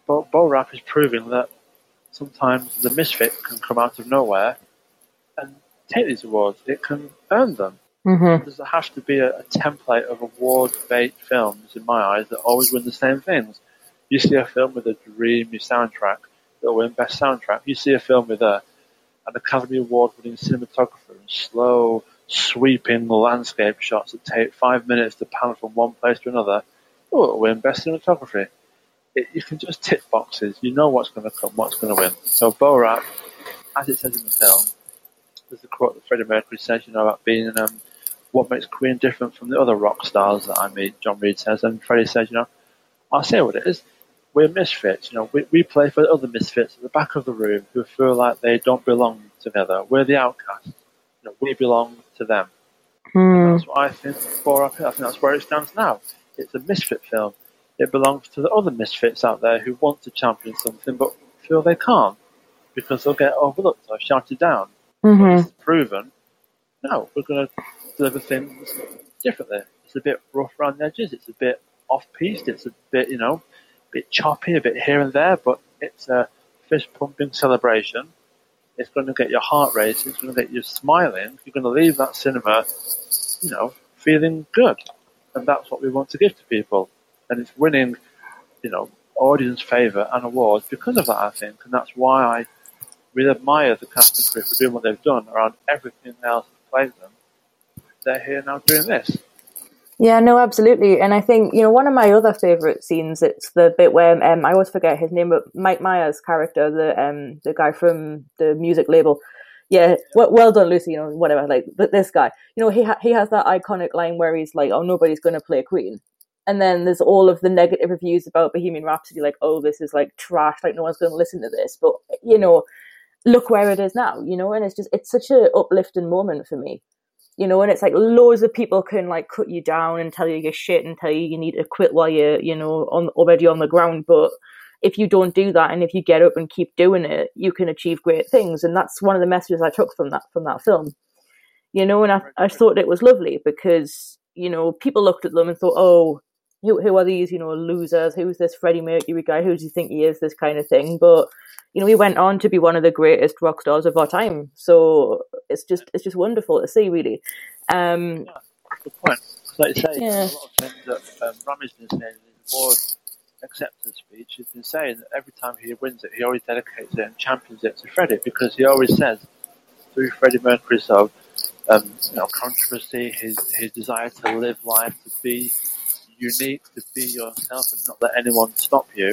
Bo Rap is proving that sometimes the misfit can come out of nowhere and take these awards. It can earn them. Mm-hmm. There has to be a template of award-bait films, in my eyes, that always win the same things. You see a film with a dreamy soundtrack that'll win Best Soundtrack. You see a film with an Academy Award-winning cinematographer and slow, sweeping landscape shots that take 5 minutes to pan from one place to another. Oh, it'll win Best Cinematography. You can just tick boxes. You know what's going to come, what's going to win. So Bo Rap, as it says in the film, there's a quote that Freddie Mercury says, about being what makes Queen different from the other rock stars that I meet, John Reid says. And Freddie says, I'll say what it is. We're misfits. We play for the other misfits at the back of the room who feel like they don't belong together. We're the outcasts. We belong to them. And that's what I think for up here. I think that's where it stands now. It's a misfit film. It belongs to the other misfits out there who want to champion something but feel they can't because they'll get overlooked or shouted down. Mm-hmm. It's proven. No, we're going to deliver things differently. It's a bit rough around the edges. It's a bit off-piste. It's a bit, bit choppy, a bit here and there, but it's a fist-pumping celebration. It's going to get your heart racing. It's going to get you smiling. You're going to leave that cinema, feeling good. And that's what we want to give to people. And it's winning, audience favour and awards because of that, I think. And that's why I really admire the cast and crew for doing what they've done around everything else that plays them. They're here now doing this. Yeah, no, absolutely. And I think, one of my other favourite scenes, it's the bit where, I always forget his name, but Mike Myers' character, the guy from the music label. Yeah, well done, Lucy, whatever, but this guy, he has that iconic line where he's like, oh, nobody's going to play Queen. And then there's all of the negative reviews about Bohemian Rhapsody, like, oh, this is like trash, like no one's going to listen to this. But, look where it is now, and it's such an uplifting moment for me. And it's like loads of people can like cut you down and tell you you're shit and tell you need to quit while you're, already on the ground. But if you don't do that and if you get up and keep doing it, you can achieve great things. And that's one of the messages I took from that film. And I thought it was lovely because, people looked at them and thought, oh, who are these, losers? Who's this Freddie Mercury guy? Who does he think he is? This kind of thing. But he went on to be one of the greatest rock stars of our time. So it's just wonderful to see, really. Good point. Like you say, a lot of things that Rami's been saying in his award acceptance speech. He's been saying that every time he wins it, he always dedicates it and champions it to Freddie because he always says through Freddie Mercury's controversy, his desire to live life, to be unique, to be yourself and not let anyone stop you.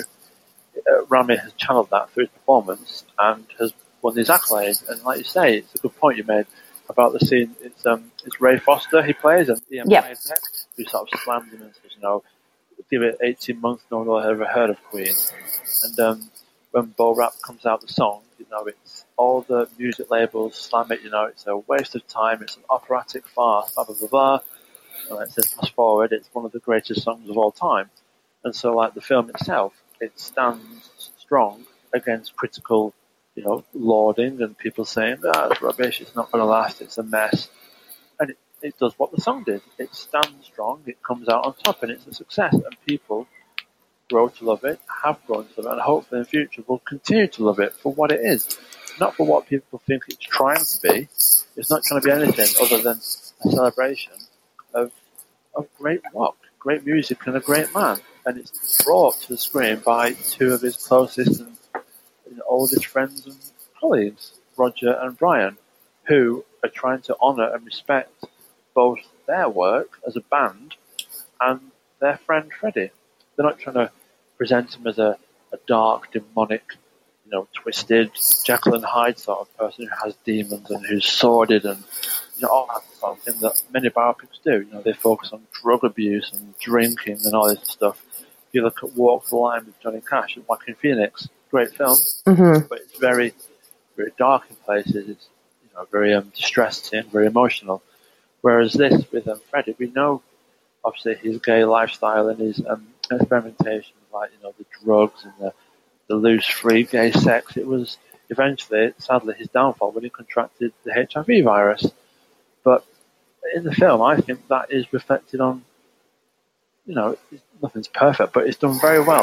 Rami has channeled that through his performance and has won these accolades. And like you say, it's a good point you made about the scene. It's Ray Foster he plays and Ian Isaac, who sort of slams him and says, give it 18 months, no one will have ever heard of Queen. And when Bo Rap comes out the song, it's all the music labels slam it, it's a waste of time, it's an operatic farce, blah, blah, blah, blah. And it says fast forward, it's one of the greatest songs of all time. And so like the film itself, it stands strong against critical, lauding and people saying, it's rubbish, it's not going to last, it's a mess. And it does what the song did. It stands strong, it comes out on top, and it's a success. And people grow to love it, have grown to love it, and hopefully in the future will continue to love it for what it is. Not for what people think it's trying to be. It's not trying to be anything other than a celebration of great rock, great music, and a great man. And it's brought to the screen by two of his closest and oldest friends and colleagues, Roger and Brian, who are trying to honour and respect both their work as a band and their friend Freddie. They're not trying to present him as a dark, demonic, twisted Jekyll and Hyde sort of person who has demons and who's sordid and all that sort of thing that many biopics do. They focus on drug abuse and drinking and all this stuff. If you look at Walk the Line with Johnny Cash and Joaquin Phoenix, great film, but it's very, very dark in places. It's very distressing, very emotional. Whereas this with Freddie, we know obviously his gay lifestyle and his experimentation, like the drugs and the loose, free gay sex. It was eventually, sadly, his downfall when he contracted the HIV virus. But in the film, I think that is reflected on, nothing's perfect, but it's done very well.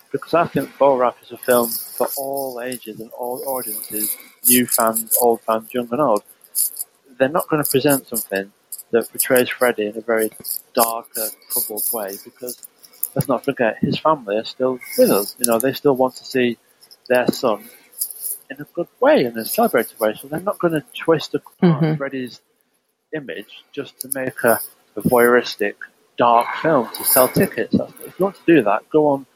because I think Borat is a film for all ages and all audiences, new fans, old fans, young and old. They're not going to present something that portrays Freddy in a very dark, troubled way, because let's not forget, his family are still with us. They still want to see their son in a good way, in a celebrated way, so they're not going to twist apart Freddy's image just to make a voyeuristic, dark film to sell tickets. If you want to do that, go on,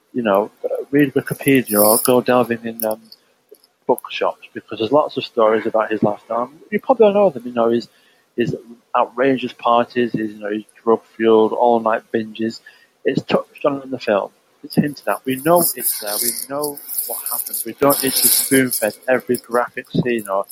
read Wikipedia or go delving in bookshops, because there's lots of stories about his lifestyle. You probably know them, his outrageous parties, his drug-fueled all-night binges. It's touched on in the film. It's hinted at. We know it's there. We know what happens. We don't need to spoon-fed every graphic scene or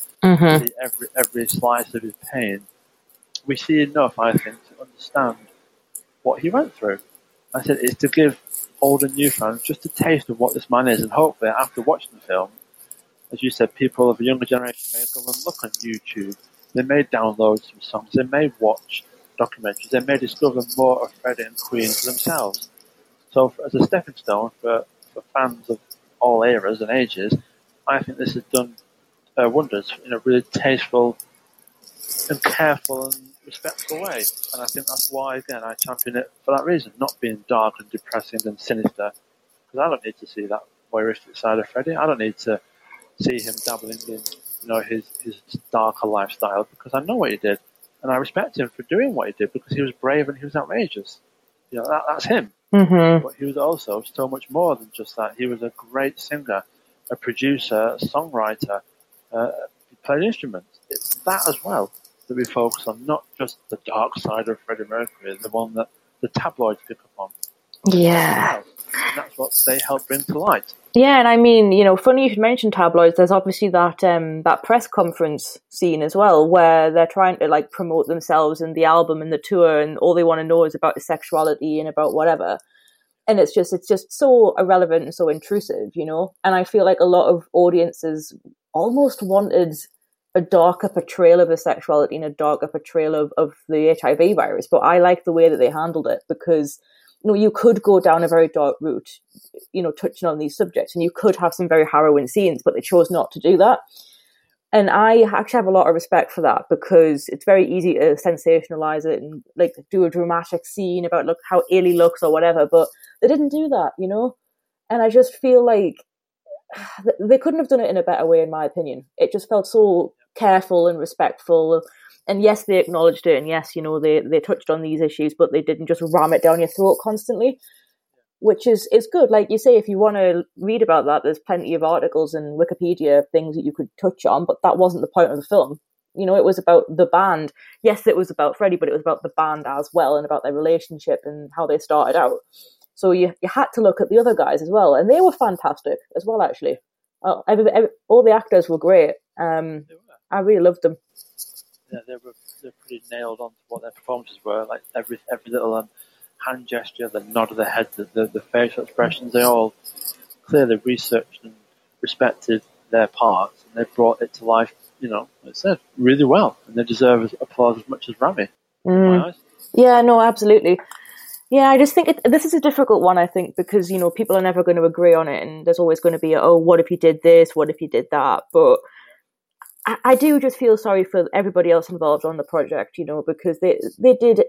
every slice of his pain. We see enough, I think, to understand what he went through. I said it's to give old and new fans just a taste of what this man is, and hopefully after watching the film, as you said, people of a younger generation may go and look on YouTube. They may download some songs. They may watch documentaries. They may discover more of Freddie and Queen for themselves. So as a stepping stone for fans of all eras and ages, I think this has done wonders in a really tasteful and careful and respectful way. And I think that's why, again, I champion it for that reason, not being dark and depressing and sinister, because I don't need to see that voyeuristic side of Freddie. I don't need to see him dabbling in his darker lifestyle, because I know what he did, and I respect him for doing what he did, because he was brave and he was outrageous. That's him. But he was also so much more than just that. He was a great singer, a producer, a songwriter, he played instruments. It's that as well that we focus on, not just the dark side of Freddie Mercury, the one that the tabloids pick up on. Yeah. And that's what they help bring to light. Yeah, and I mean, funny you should mention tabloids. There's obviously that press conference scene as well, where they're trying to promote themselves and the album and the tour, and all they want to know is about his sexuality and about whatever. And it's just so irrelevant and so intrusive, And I feel like a lot of audiences almost wanted a darker portrayal of his sexuality and a darker portrayal of the HIV virus. But I like the way that they handled it, because you could go down a very dark route, touching on these subjects, and you could have some very harrowing scenes, but they chose not to do that. And I actually have a lot of respect for that, because it's very easy to sensationalize it and do a dramatic scene about look how ill he looks or whatever, but they didn't do that, And I just feel like they couldn't have done it in a better way, in my opinion. It just felt so careful and respectful. And yes, they acknowledged it, and yes, they touched on these issues, but they didn't just ram it down your throat constantly, which is good. Like you say, if you want to read about that, there's plenty of articles and Wikipedia things that you could touch on, but that wasn't the point of the film. It was about the band. Yes, it was about Freddie, but it was about the band as well, and about their relationship and how they started out. So you had to look at the other guys as well, and they were fantastic as well, actually. All the actors were great. I really loved them. Yeah, they're pretty nailed on to what their performances were. Like every little hand gesture, the nod of the head, the facial expressions, they all clearly researched and respected their parts, and they brought it to life, like I said, really well. And they deserve applause as much as Rami, in my eyes. Yeah, no, absolutely. Yeah, I just think this is a difficult one, I think, because, people are never going to agree on it, and there's always going to be what if you did this, what if you did that, but I do just feel sorry for everybody else involved on the project, because they did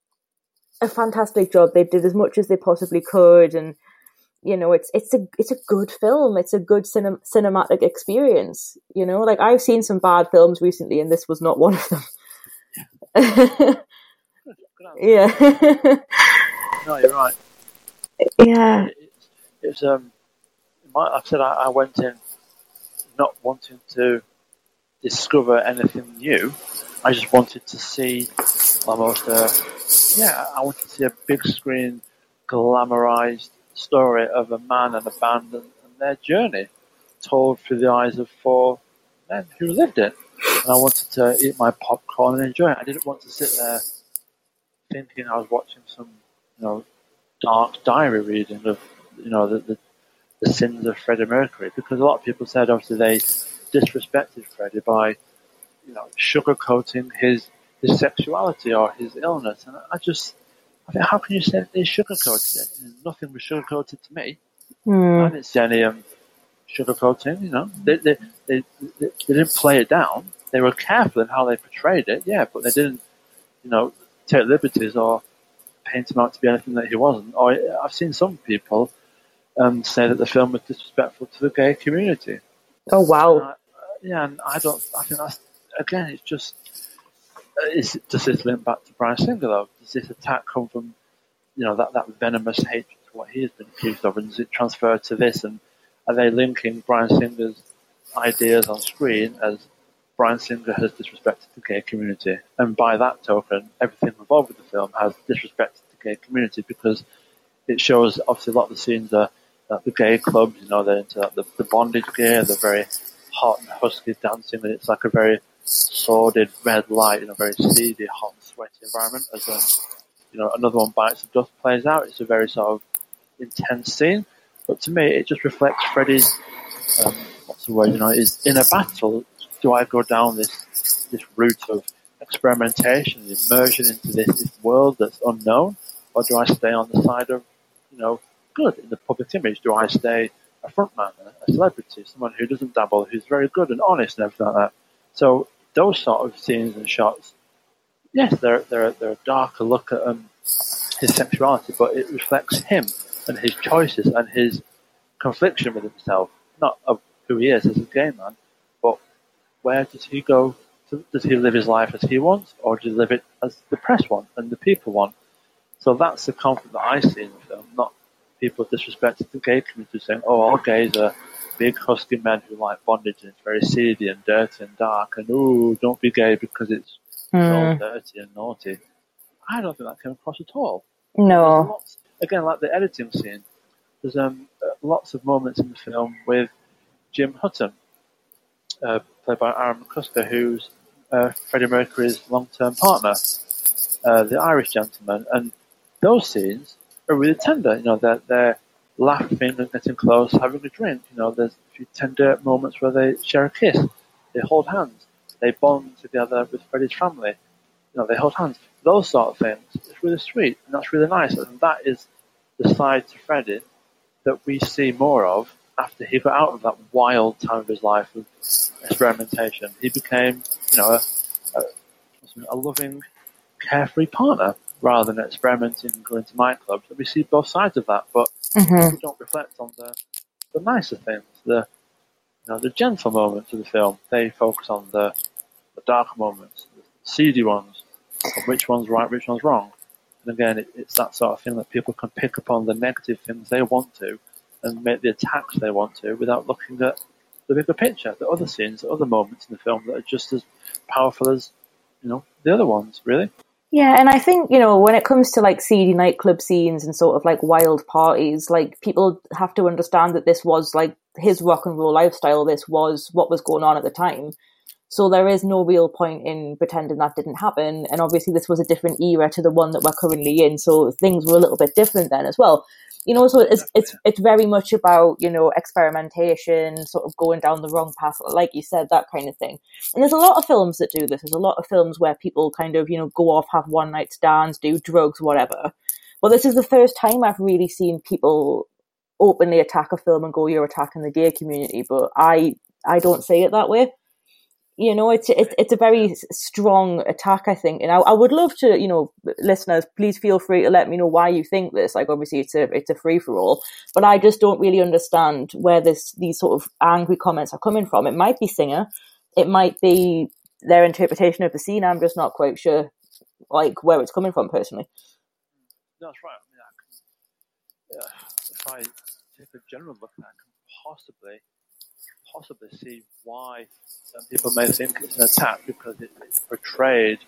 a fantastic job. They did as much as they possibly could, and it's a good film. It's a good cinematic experience. I've seen some bad films recently, and this was not one of them. Yeah. No, you're right. Yeah. It's like I said, I went in not wanting to discover anything new. I just wanted to see almost I wanted to see a big screen glamorized story of a man and a band and their journey told through the eyes of four men who lived it. And I wanted to eat my popcorn and enjoy it. I didn't want to sit there thinking I was watching some, dark diary reading of, the sins of Freddie Mercury, because a lot of people said obviously they disrespected Freddie by, sugarcoating his sexuality or his illness. And I think, how can you say they sugarcoated it? Nothing was sugarcoated to me. I didn't see any sugarcoating. They didn't play it down. They were careful in how they portrayed it, yeah, but they didn't, take liberties or paint him out to be anything that he wasn't. Or I've seen some people say that the film was disrespectful to the gay community. Oh wow! And I think that's, again, it's just. Does this link back to Bryan Singer though? Does this attack come from, that venomous hatred to what he has been accused of, and does it transfer to this? And are they linking Bryan Singer's ideas on screen as Bryan Singer has disrespected the gay community, and by that token, everything involved with the film has disrespected the gay community, because it shows obviously a lot of the scenes are the gay clubs, they're into the bondage gear, the very hot and husky dancing, and it's like a very sordid red light in a very seedy, hot and sweaty environment. As another one bites the dust plays out. It's a very sort of intense scene, but to me, it just reflects Freddy's is in a battle. Do I go down this route of experimentation, immersion into this world that's unknown, or do I stay on the side of good in the public image? Do I stay a frontman, a celebrity, someone who doesn't dabble, who's very good and honest and everything like that? So those sort of scenes and shots, yes, they're a darker look at his sexuality, but it reflects him and his choices and his confliction with himself, not of who he is as a gay man, but where does he go? Does he live his life as he wants, or does he live it as the press want and the people want? So that's the conflict that I see in the film, not people disrespecting the gay community, saying, oh, all gays are big husky men who like bondage and it's very seedy and dirty and dark, and ooh, don't be gay because it's all dirty and naughty. I don't think that came across at all. No. Again, like the editing scene, there's lots of moments in the film with Jim Hutton, played by Aaron McCusker, who's Freddie Mercury's long-term partner, the Irish gentleman, and those scenes are really tender. They're laughing and getting close, having a drink. There's a few tender moments where they share a kiss, they hold hands, they bond together with Freddie's family. They hold hands. Those sort of things. It's really sweet, and that's really nice. And that is the side to Freddie that we see more of after he got out of that wild time of his life of experimentation. He became, a loving, carefree partner rather than experimenting and going to nightclubs. And we see both sides of that, but we don't reflect on the nicer things, the gentle moments of the film. They focus on the dark moments, the seedy ones, of which one's right, which one's wrong. And again, it's that sort of thing that people can pick up on the negative things they want to and make the attacks they want to without looking at the bigger picture, the other scenes, the other moments in the film that are just as powerful as, the other ones, really. Yeah, and I think, when it comes to like seedy nightclub scenes and sort of like wild parties, like people have to understand that this was like his rock and roll lifestyle. This was what was going on at the time. So there is no real point in pretending that didn't happen. And obviously this was a different era to the one that we're currently in. So things were a little bit different then as well. So it's very much about, experimentation, sort of going down the wrong path, like you said, that kind of thing. And there's a lot of films that do this. There's a lot of films where people kind of, go off, have one night stands, do drugs, whatever. But this is the first time I've really seen people openly attack a film and go, you're attacking the gay community. But I don't see it that way. It's a very strong attack, I think. And I would love to, listeners, please feel free to let me know why you think this. Like, obviously it's a free for all, but I just don't really understand where these sort of angry comments are coming from. It might be Singer. It might be their interpretation of the scene. I'm just not quite sure, like, where it's coming from personally. No, that's right. I mean, if I take a general look at it, I can possibly see why some people may think it's an attack, because it's portrayed.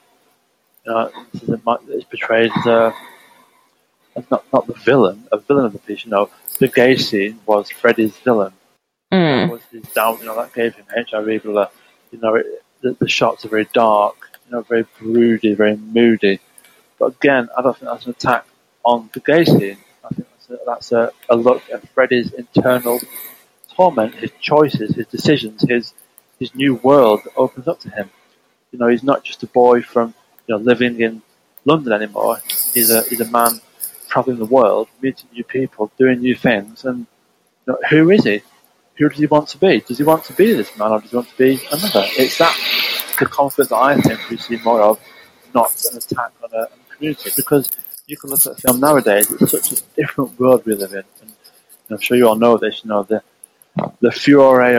It's portrayed as not the villain, a villain of the piece. The gay scene was Freddie's villain. That was his doubt. That gave him HIV. The shots are very dark. Very broody, very moody. But again, I don't think that's an attack on the gay scene. I think that's a look at Freddie's internal torment, his choices, his decisions, his new world that opens up to him. He's not just a boy from living in London anymore. He's a man traveling the world, meeting new people, doing new things, and Who is he? Who does he want to be? Does he want to be this man, or does he want to be another? It's that the conflict that I think we see more of, not an attack on a community. Because you can look at a film nowadays; it's such a different world we live in. And I'm sure you all know this. The furore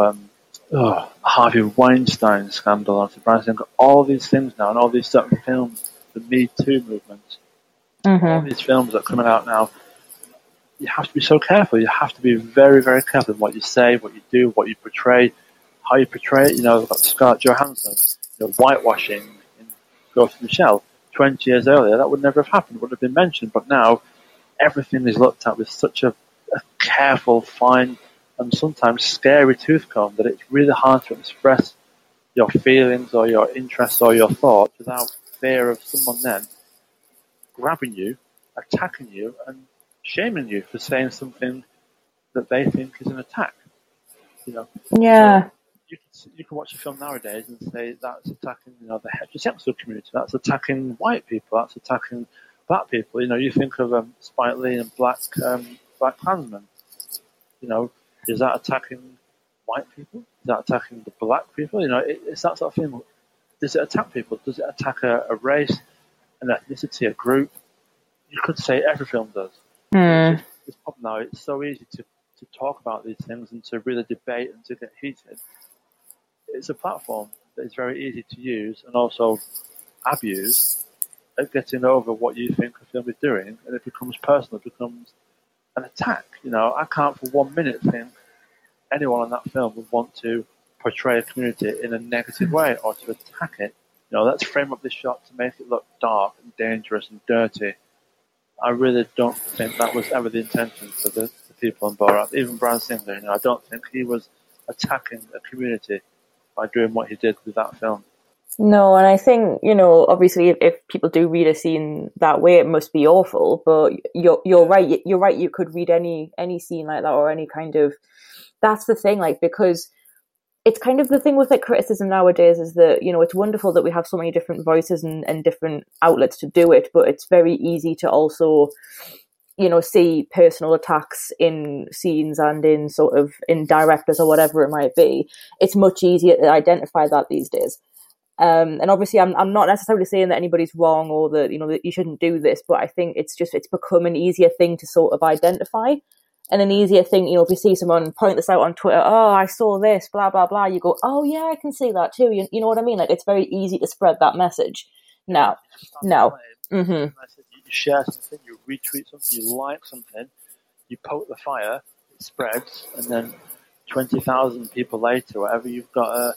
of Harvey Weinstein scandal, and surprising, all these things now, and all these certain films, the Me Too movement, all these films that are coming out now. You have to be so careful. You have to be very, very careful in what you say, what you do, what you portray, how you portray it. Like Scarlett Johansson, whitewashing in Ghost in the Shell. 20 years earlier, that would never have happened. Would have been mentioned. But now, everything is looked at with such a careful, fine, and sometimes scary tooth comb that it's really hard to express your feelings or your interests or your thoughts without fear of someone then grabbing you, attacking you, and shaming you for saying something that they think is an attack. Yeah. So you can watch a film nowadays and say that's attacking, the heterosexual community. That's attacking white people. That's attacking black people. You think of Spike Lee and Black Klansman. Is that attacking white people? Is that attacking the black people? It's that sort of thing. Does it attack people? Does it attack a race, an ethnicity, a group? You could say every film does. It's problem now. It's so easy to talk about these things and to really debate and to get heated. It's a platform that is very easy to use and also abuse at getting over what you think a film is doing, and it becomes personal. It becomes an attack. I can't for 1 minute think anyone on that film would want to portray a community in a negative way or to attack it. Let's frame up this shot to make it look dark and dangerous and dirty. I really don't think that was ever the intention for the people on Borat. Even Bryan Singer, I don't think he was attacking a community by doing what he did with that film. No, and I think, obviously if people do read a scene that way, it must be awful, but you're right. You're right. You could read any scene like that or any kind of, that's the thing, because it's kind of the thing with criticism nowadays is that, it's wonderful that we have so many different voices and different outlets to do it, but it's very easy to also, see personal attacks in scenes and in directors or whatever it might be. It's much easier to identify that these days. And obviously I'm not necessarily saying that anybody's wrong or that, that you shouldn't do this, but I think it's become an easier thing to sort of identify. And an easier thing, if you see someone point this out on Twitter, oh, I saw this, blah, blah, blah, you go, oh, yeah, I can see that too. You know what I mean? It's very easy to spread that message. Now. You share something, you retweet something, you like something, you poke the fire, it spreads, and then 20,000 people later, whatever, you've got a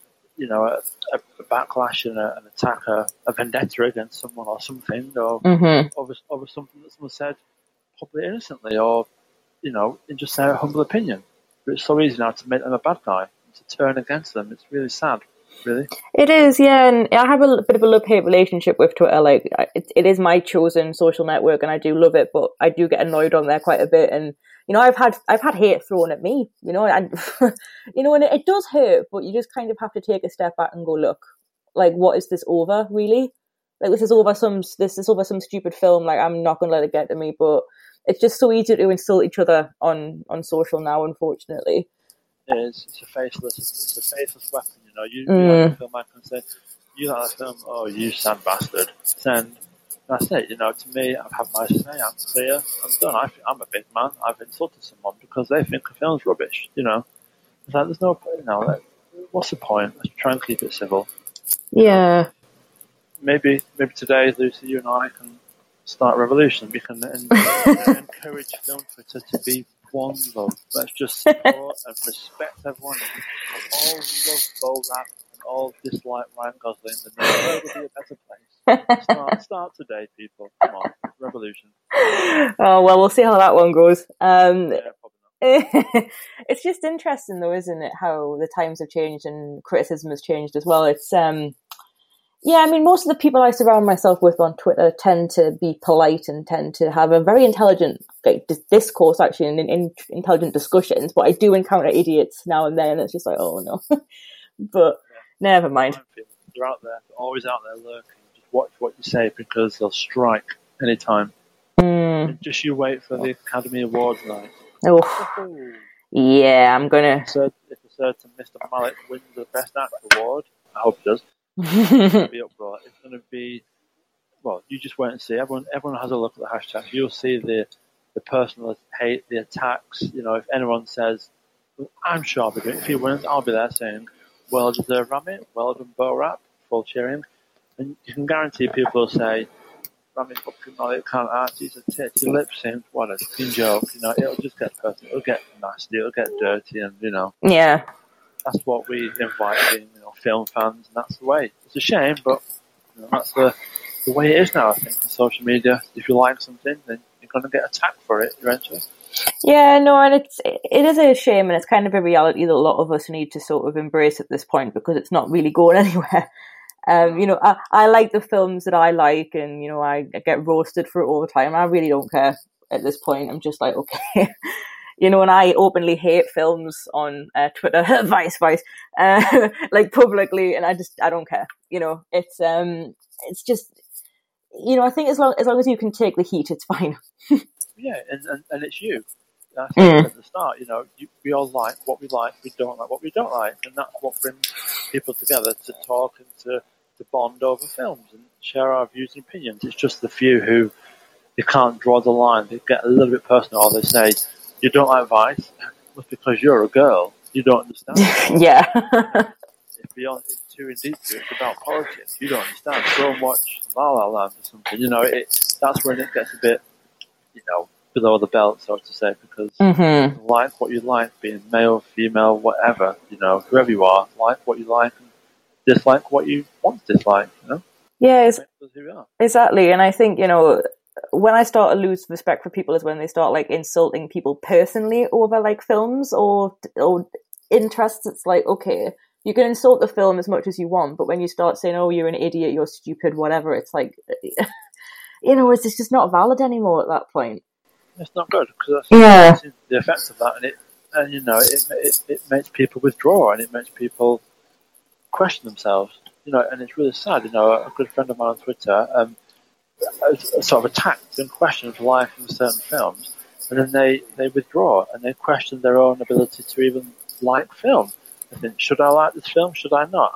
backlash and an attack, a vendetta against someone or something, or over something that someone said probably innocently, or in just their humble opinion. But it's so easy now to make them a bad guy, to turn against them. It's really sad, really. It is, yeah, and I have a bit of a love-hate relationship with Twitter. It is my chosen social network, and I do love it, but I do get annoyed on there quite a bit. And I've had hate thrown at me, and and it does hurt, but you just kind of have to take a step back and go, look, what is this over, really? This is over some stupid film. I'm not going to let it get to me, but it's just so easy to insult each other on social now, unfortunately. It is. It's a faceless weapon, You like a film, I can say, you like a film, oh, you sad bastard. Send. That's it, To me, I've had my say, I'm clear, I'm done. I'm a big man. I've insulted someone because they think the film's rubbish, It's there's no point, what's the point? Let's try and keep it civil. Yeah. Maybe today, Lucy, you and I can start a revolution. We can encourage film Twitter to be one love. Let's just support and respect everyone. And all love Borat and all dislike Ryan Gosling. And the world will be a better place. Start today, people. Come on, revolution. Oh well, we'll see how that one goes. Yeah, probably not. It's just interesting, though, isn't it? How the times have changed and criticism has changed as well. It's yeah, I mean, most of the people I surround myself with on Twitter tend to be polite and tend to have a very intelligent discourse, actually, and in intelligent discussions. But I do encounter idiots now and then, and it's just oh no. But never mind. They're out there. They're always out there lurking. Just watch what you say because they'll strike anytime. Just you wait for the Academy Awards night. Oh, yeah, I'm gonna. If a certain Mr. Malik wins the Best Actor award, I hope he does. It's going to be uproar. It's going to be, well, you just wait and see. Everyone has a look at the hashtags. You'll see the personal hate, the attacks. If anyone says, well, I'm sure I'll be doing it. If he wins, I'll be there saying, well deserved, Rami, well done, Bo Rap, full cheering. And you can guarantee people will say, Rami fucking Malik can't act, he's a tit, he lip sync, what a fucking joke. It'll just get personal, it'll get nasty, it'll get dirty, and Yeah. That's what we invite in, film fans, and that's the way. It's a shame, but that's the way it is now, I think, on social media. If you like something, then you're going to get attacked for it eventually. Yeah, no, and it is a shame, and it's kind of a reality that a lot of us need to sort of embrace at this point, because it's not really going anywhere. I like the films that I like, and I get roasted for it all the time. I really don't care at this point. I'm just like, okay. And I openly hate films on Twitter, vice, like publicly, and I don't care. It's just, I think as long as you can take the heat, it's fine. Yeah, and it's you. That's at the start. We all like what we like, we don't like what we don't like, and that's what brings people together to talk and to bond over films and share our views and opinions. It's just the few who you can't draw the line. They get a little bit personal, or they say, you don't like Vice? Well, because you're a girl. You don't understand. Yeah. It's too in deep. It's about politics. You don't understand. Go and watch La La Land or something. That's when it gets a bit, below the belt, so to say, because you like what you like, being male, female, whatever, whoever you are, like what you like and dislike what you want to dislike, Yeah, exactly. And I think, when I start to lose respect for people is when they start like insulting people personally over like films or interests. It's like, okay, you can insult the film as much as you want, but when you start saying, oh, you're an idiot, you're stupid, whatever, it's like, it's just not valid anymore at that point. It's not good, because that's the effects of that, and it makes people withdraw, and it makes people question themselves, and it's really sad. A good friend of mine on Twitter sort of attacked and questioned liking certain films, and then they withdraw and they question their own ability to even like film. They think, should I like this film? Should I not?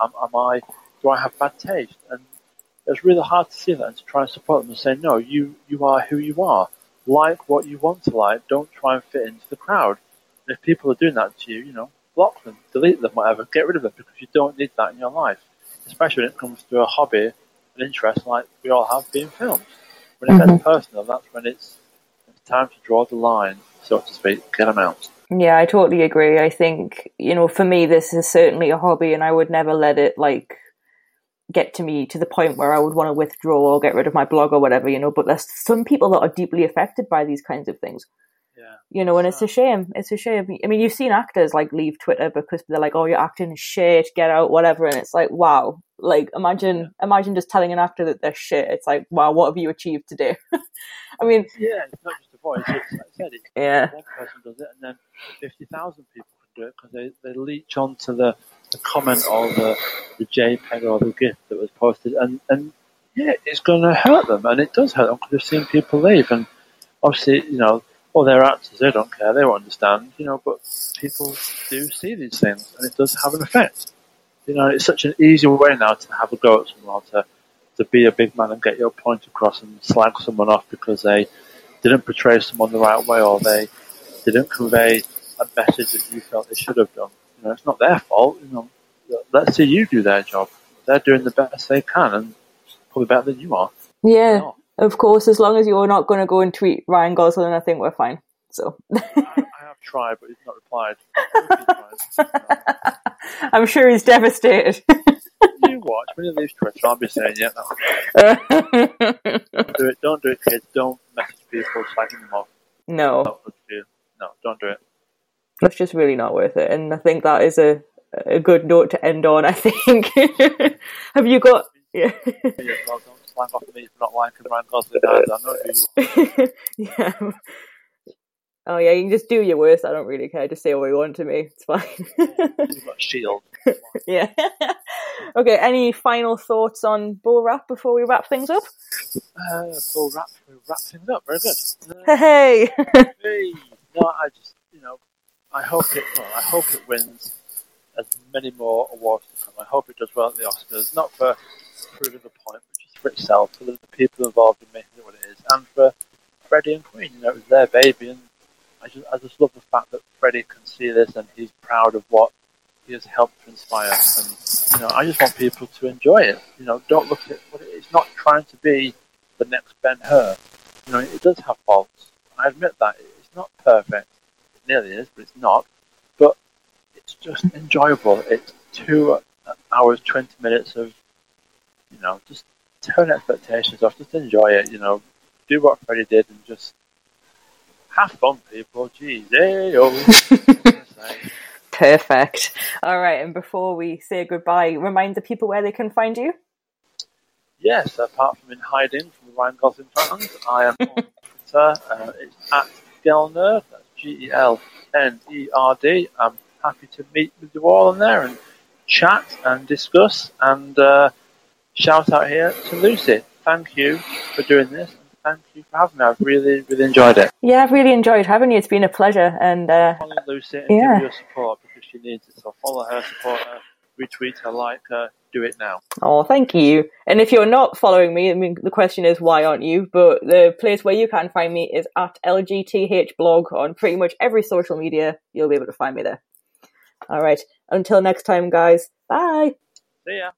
Do I have bad taste? And it's really hard to see that and to try and support them and say, no, you are who you are. Like what you want to like. Don't try and fit into the crowd. And if people are doing that to you, block them, delete them, whatever. Get rid of them, because you don't need that in your life, especially when it comes to a hobby, an interest like we all have, being films. When it gets personal, that's when it's time to draw the line, so to speak, get them out. Yeah, I totally agree. I think, for me, this is certainly a hobby, and I would never let it like get to me to the point where I would want to withdraw or get rid of my blog or whatever, but there's some people that are deeply affected by these kinds of things. Yeah. And it's a shame. It's a shame. I mean, you've seen actors like leave Twitter because they're like, oh, you're acting shit, get out, whatever. And it's like, wow, like imagine just telling an actor that they're shit. It's like, wow, what have you achieved today? I mean, yeah, it's not just a voice. It's like I said, one person does it, and then 50,000 people can do it because they leech onto the comment or the JPEG or the GIF that was posted, and yeah, it's going to hurt them, and it does hurt them because they've seen people leave, and obviously, they're actors, they don't care, they won't understand, but people do see these things, and it does have an effect. It's such an easy way now to have a go at someone, to be a big man and get your point across and slag someone off because they didn't portray someone the right way, or they didn't convey a message that you felt they should have done. It's not their fault. Let's see you do their job. They're doing the best they can, and probably better than you are. Yeah, of course. As long as you're not going to go and tweet Ryan Gosling, I think we're fine. So I have tried, but he's not replied. I'm sure he's devastated. You watch when he leaves Twitter. I'll be saying, yeah, don't do it, kids. Don't message people, slagging them off. No, don't do it. It's just really not worth it, and I think that is a good note to end on. I think. Have you got? Yeah. Well, don't slag off me for not liking Ryan Gosling either. I know who you are. Yeah. Oh yeah, you can just do your worst. I don't really care. Just say what you want to me. It's fine. You've got a shield. Yeah. Okay. Any final thoughts on Bo Rap before we wrap things up? Bo Rap, we wrap things up. Very good. Hey. Hey. No, I just, I hope it wins as many more awards to come. I hope it does well at the Oscars, not for proving the point, but just for itself, for the people involved in making it what it is, and for Freddie and Queen. It was their baby, and I just love the fact that Freddie can see this and he's proud of what he has helped to inspire. And I just want people to enjoy it. Don't look at what it's not trying to be the next Ben-Hur. It does have faults. I admit that it's not perfect. It nearly is, but it's not. But it's just enjoyable. It's 2 hours, 20 minutes of, just turn expectations off. Just enjoy it. Do what Freddie did and just have fun, people. Jeez, Perfect. All right, and before we say goodbye, remind the people where they can find you. Yes, apart from in hiding from the Ryan Gosling fans, I am on Twitter. It's at Gelnerd. That's Gelnerd. I'm happy to meet with you all on there and chat and discuss. And shout out here to Lucy. Thank you for doing this. Thank you for having me. I've really, really enjoyed it. Yeah, I've really enjoyed having you. It's been a pleasure. And follow Lucy and give her your support because she needs it. So follow her, support her, retweet her, like her, do it now. Oh, thank you. And if you're not following me, I mean, the question is, why aren't you? But the place where you can find me is at LGTHblog on pretty much every social media. You'll be able to find me there. All right. Until next time, guys. Bye. See ya.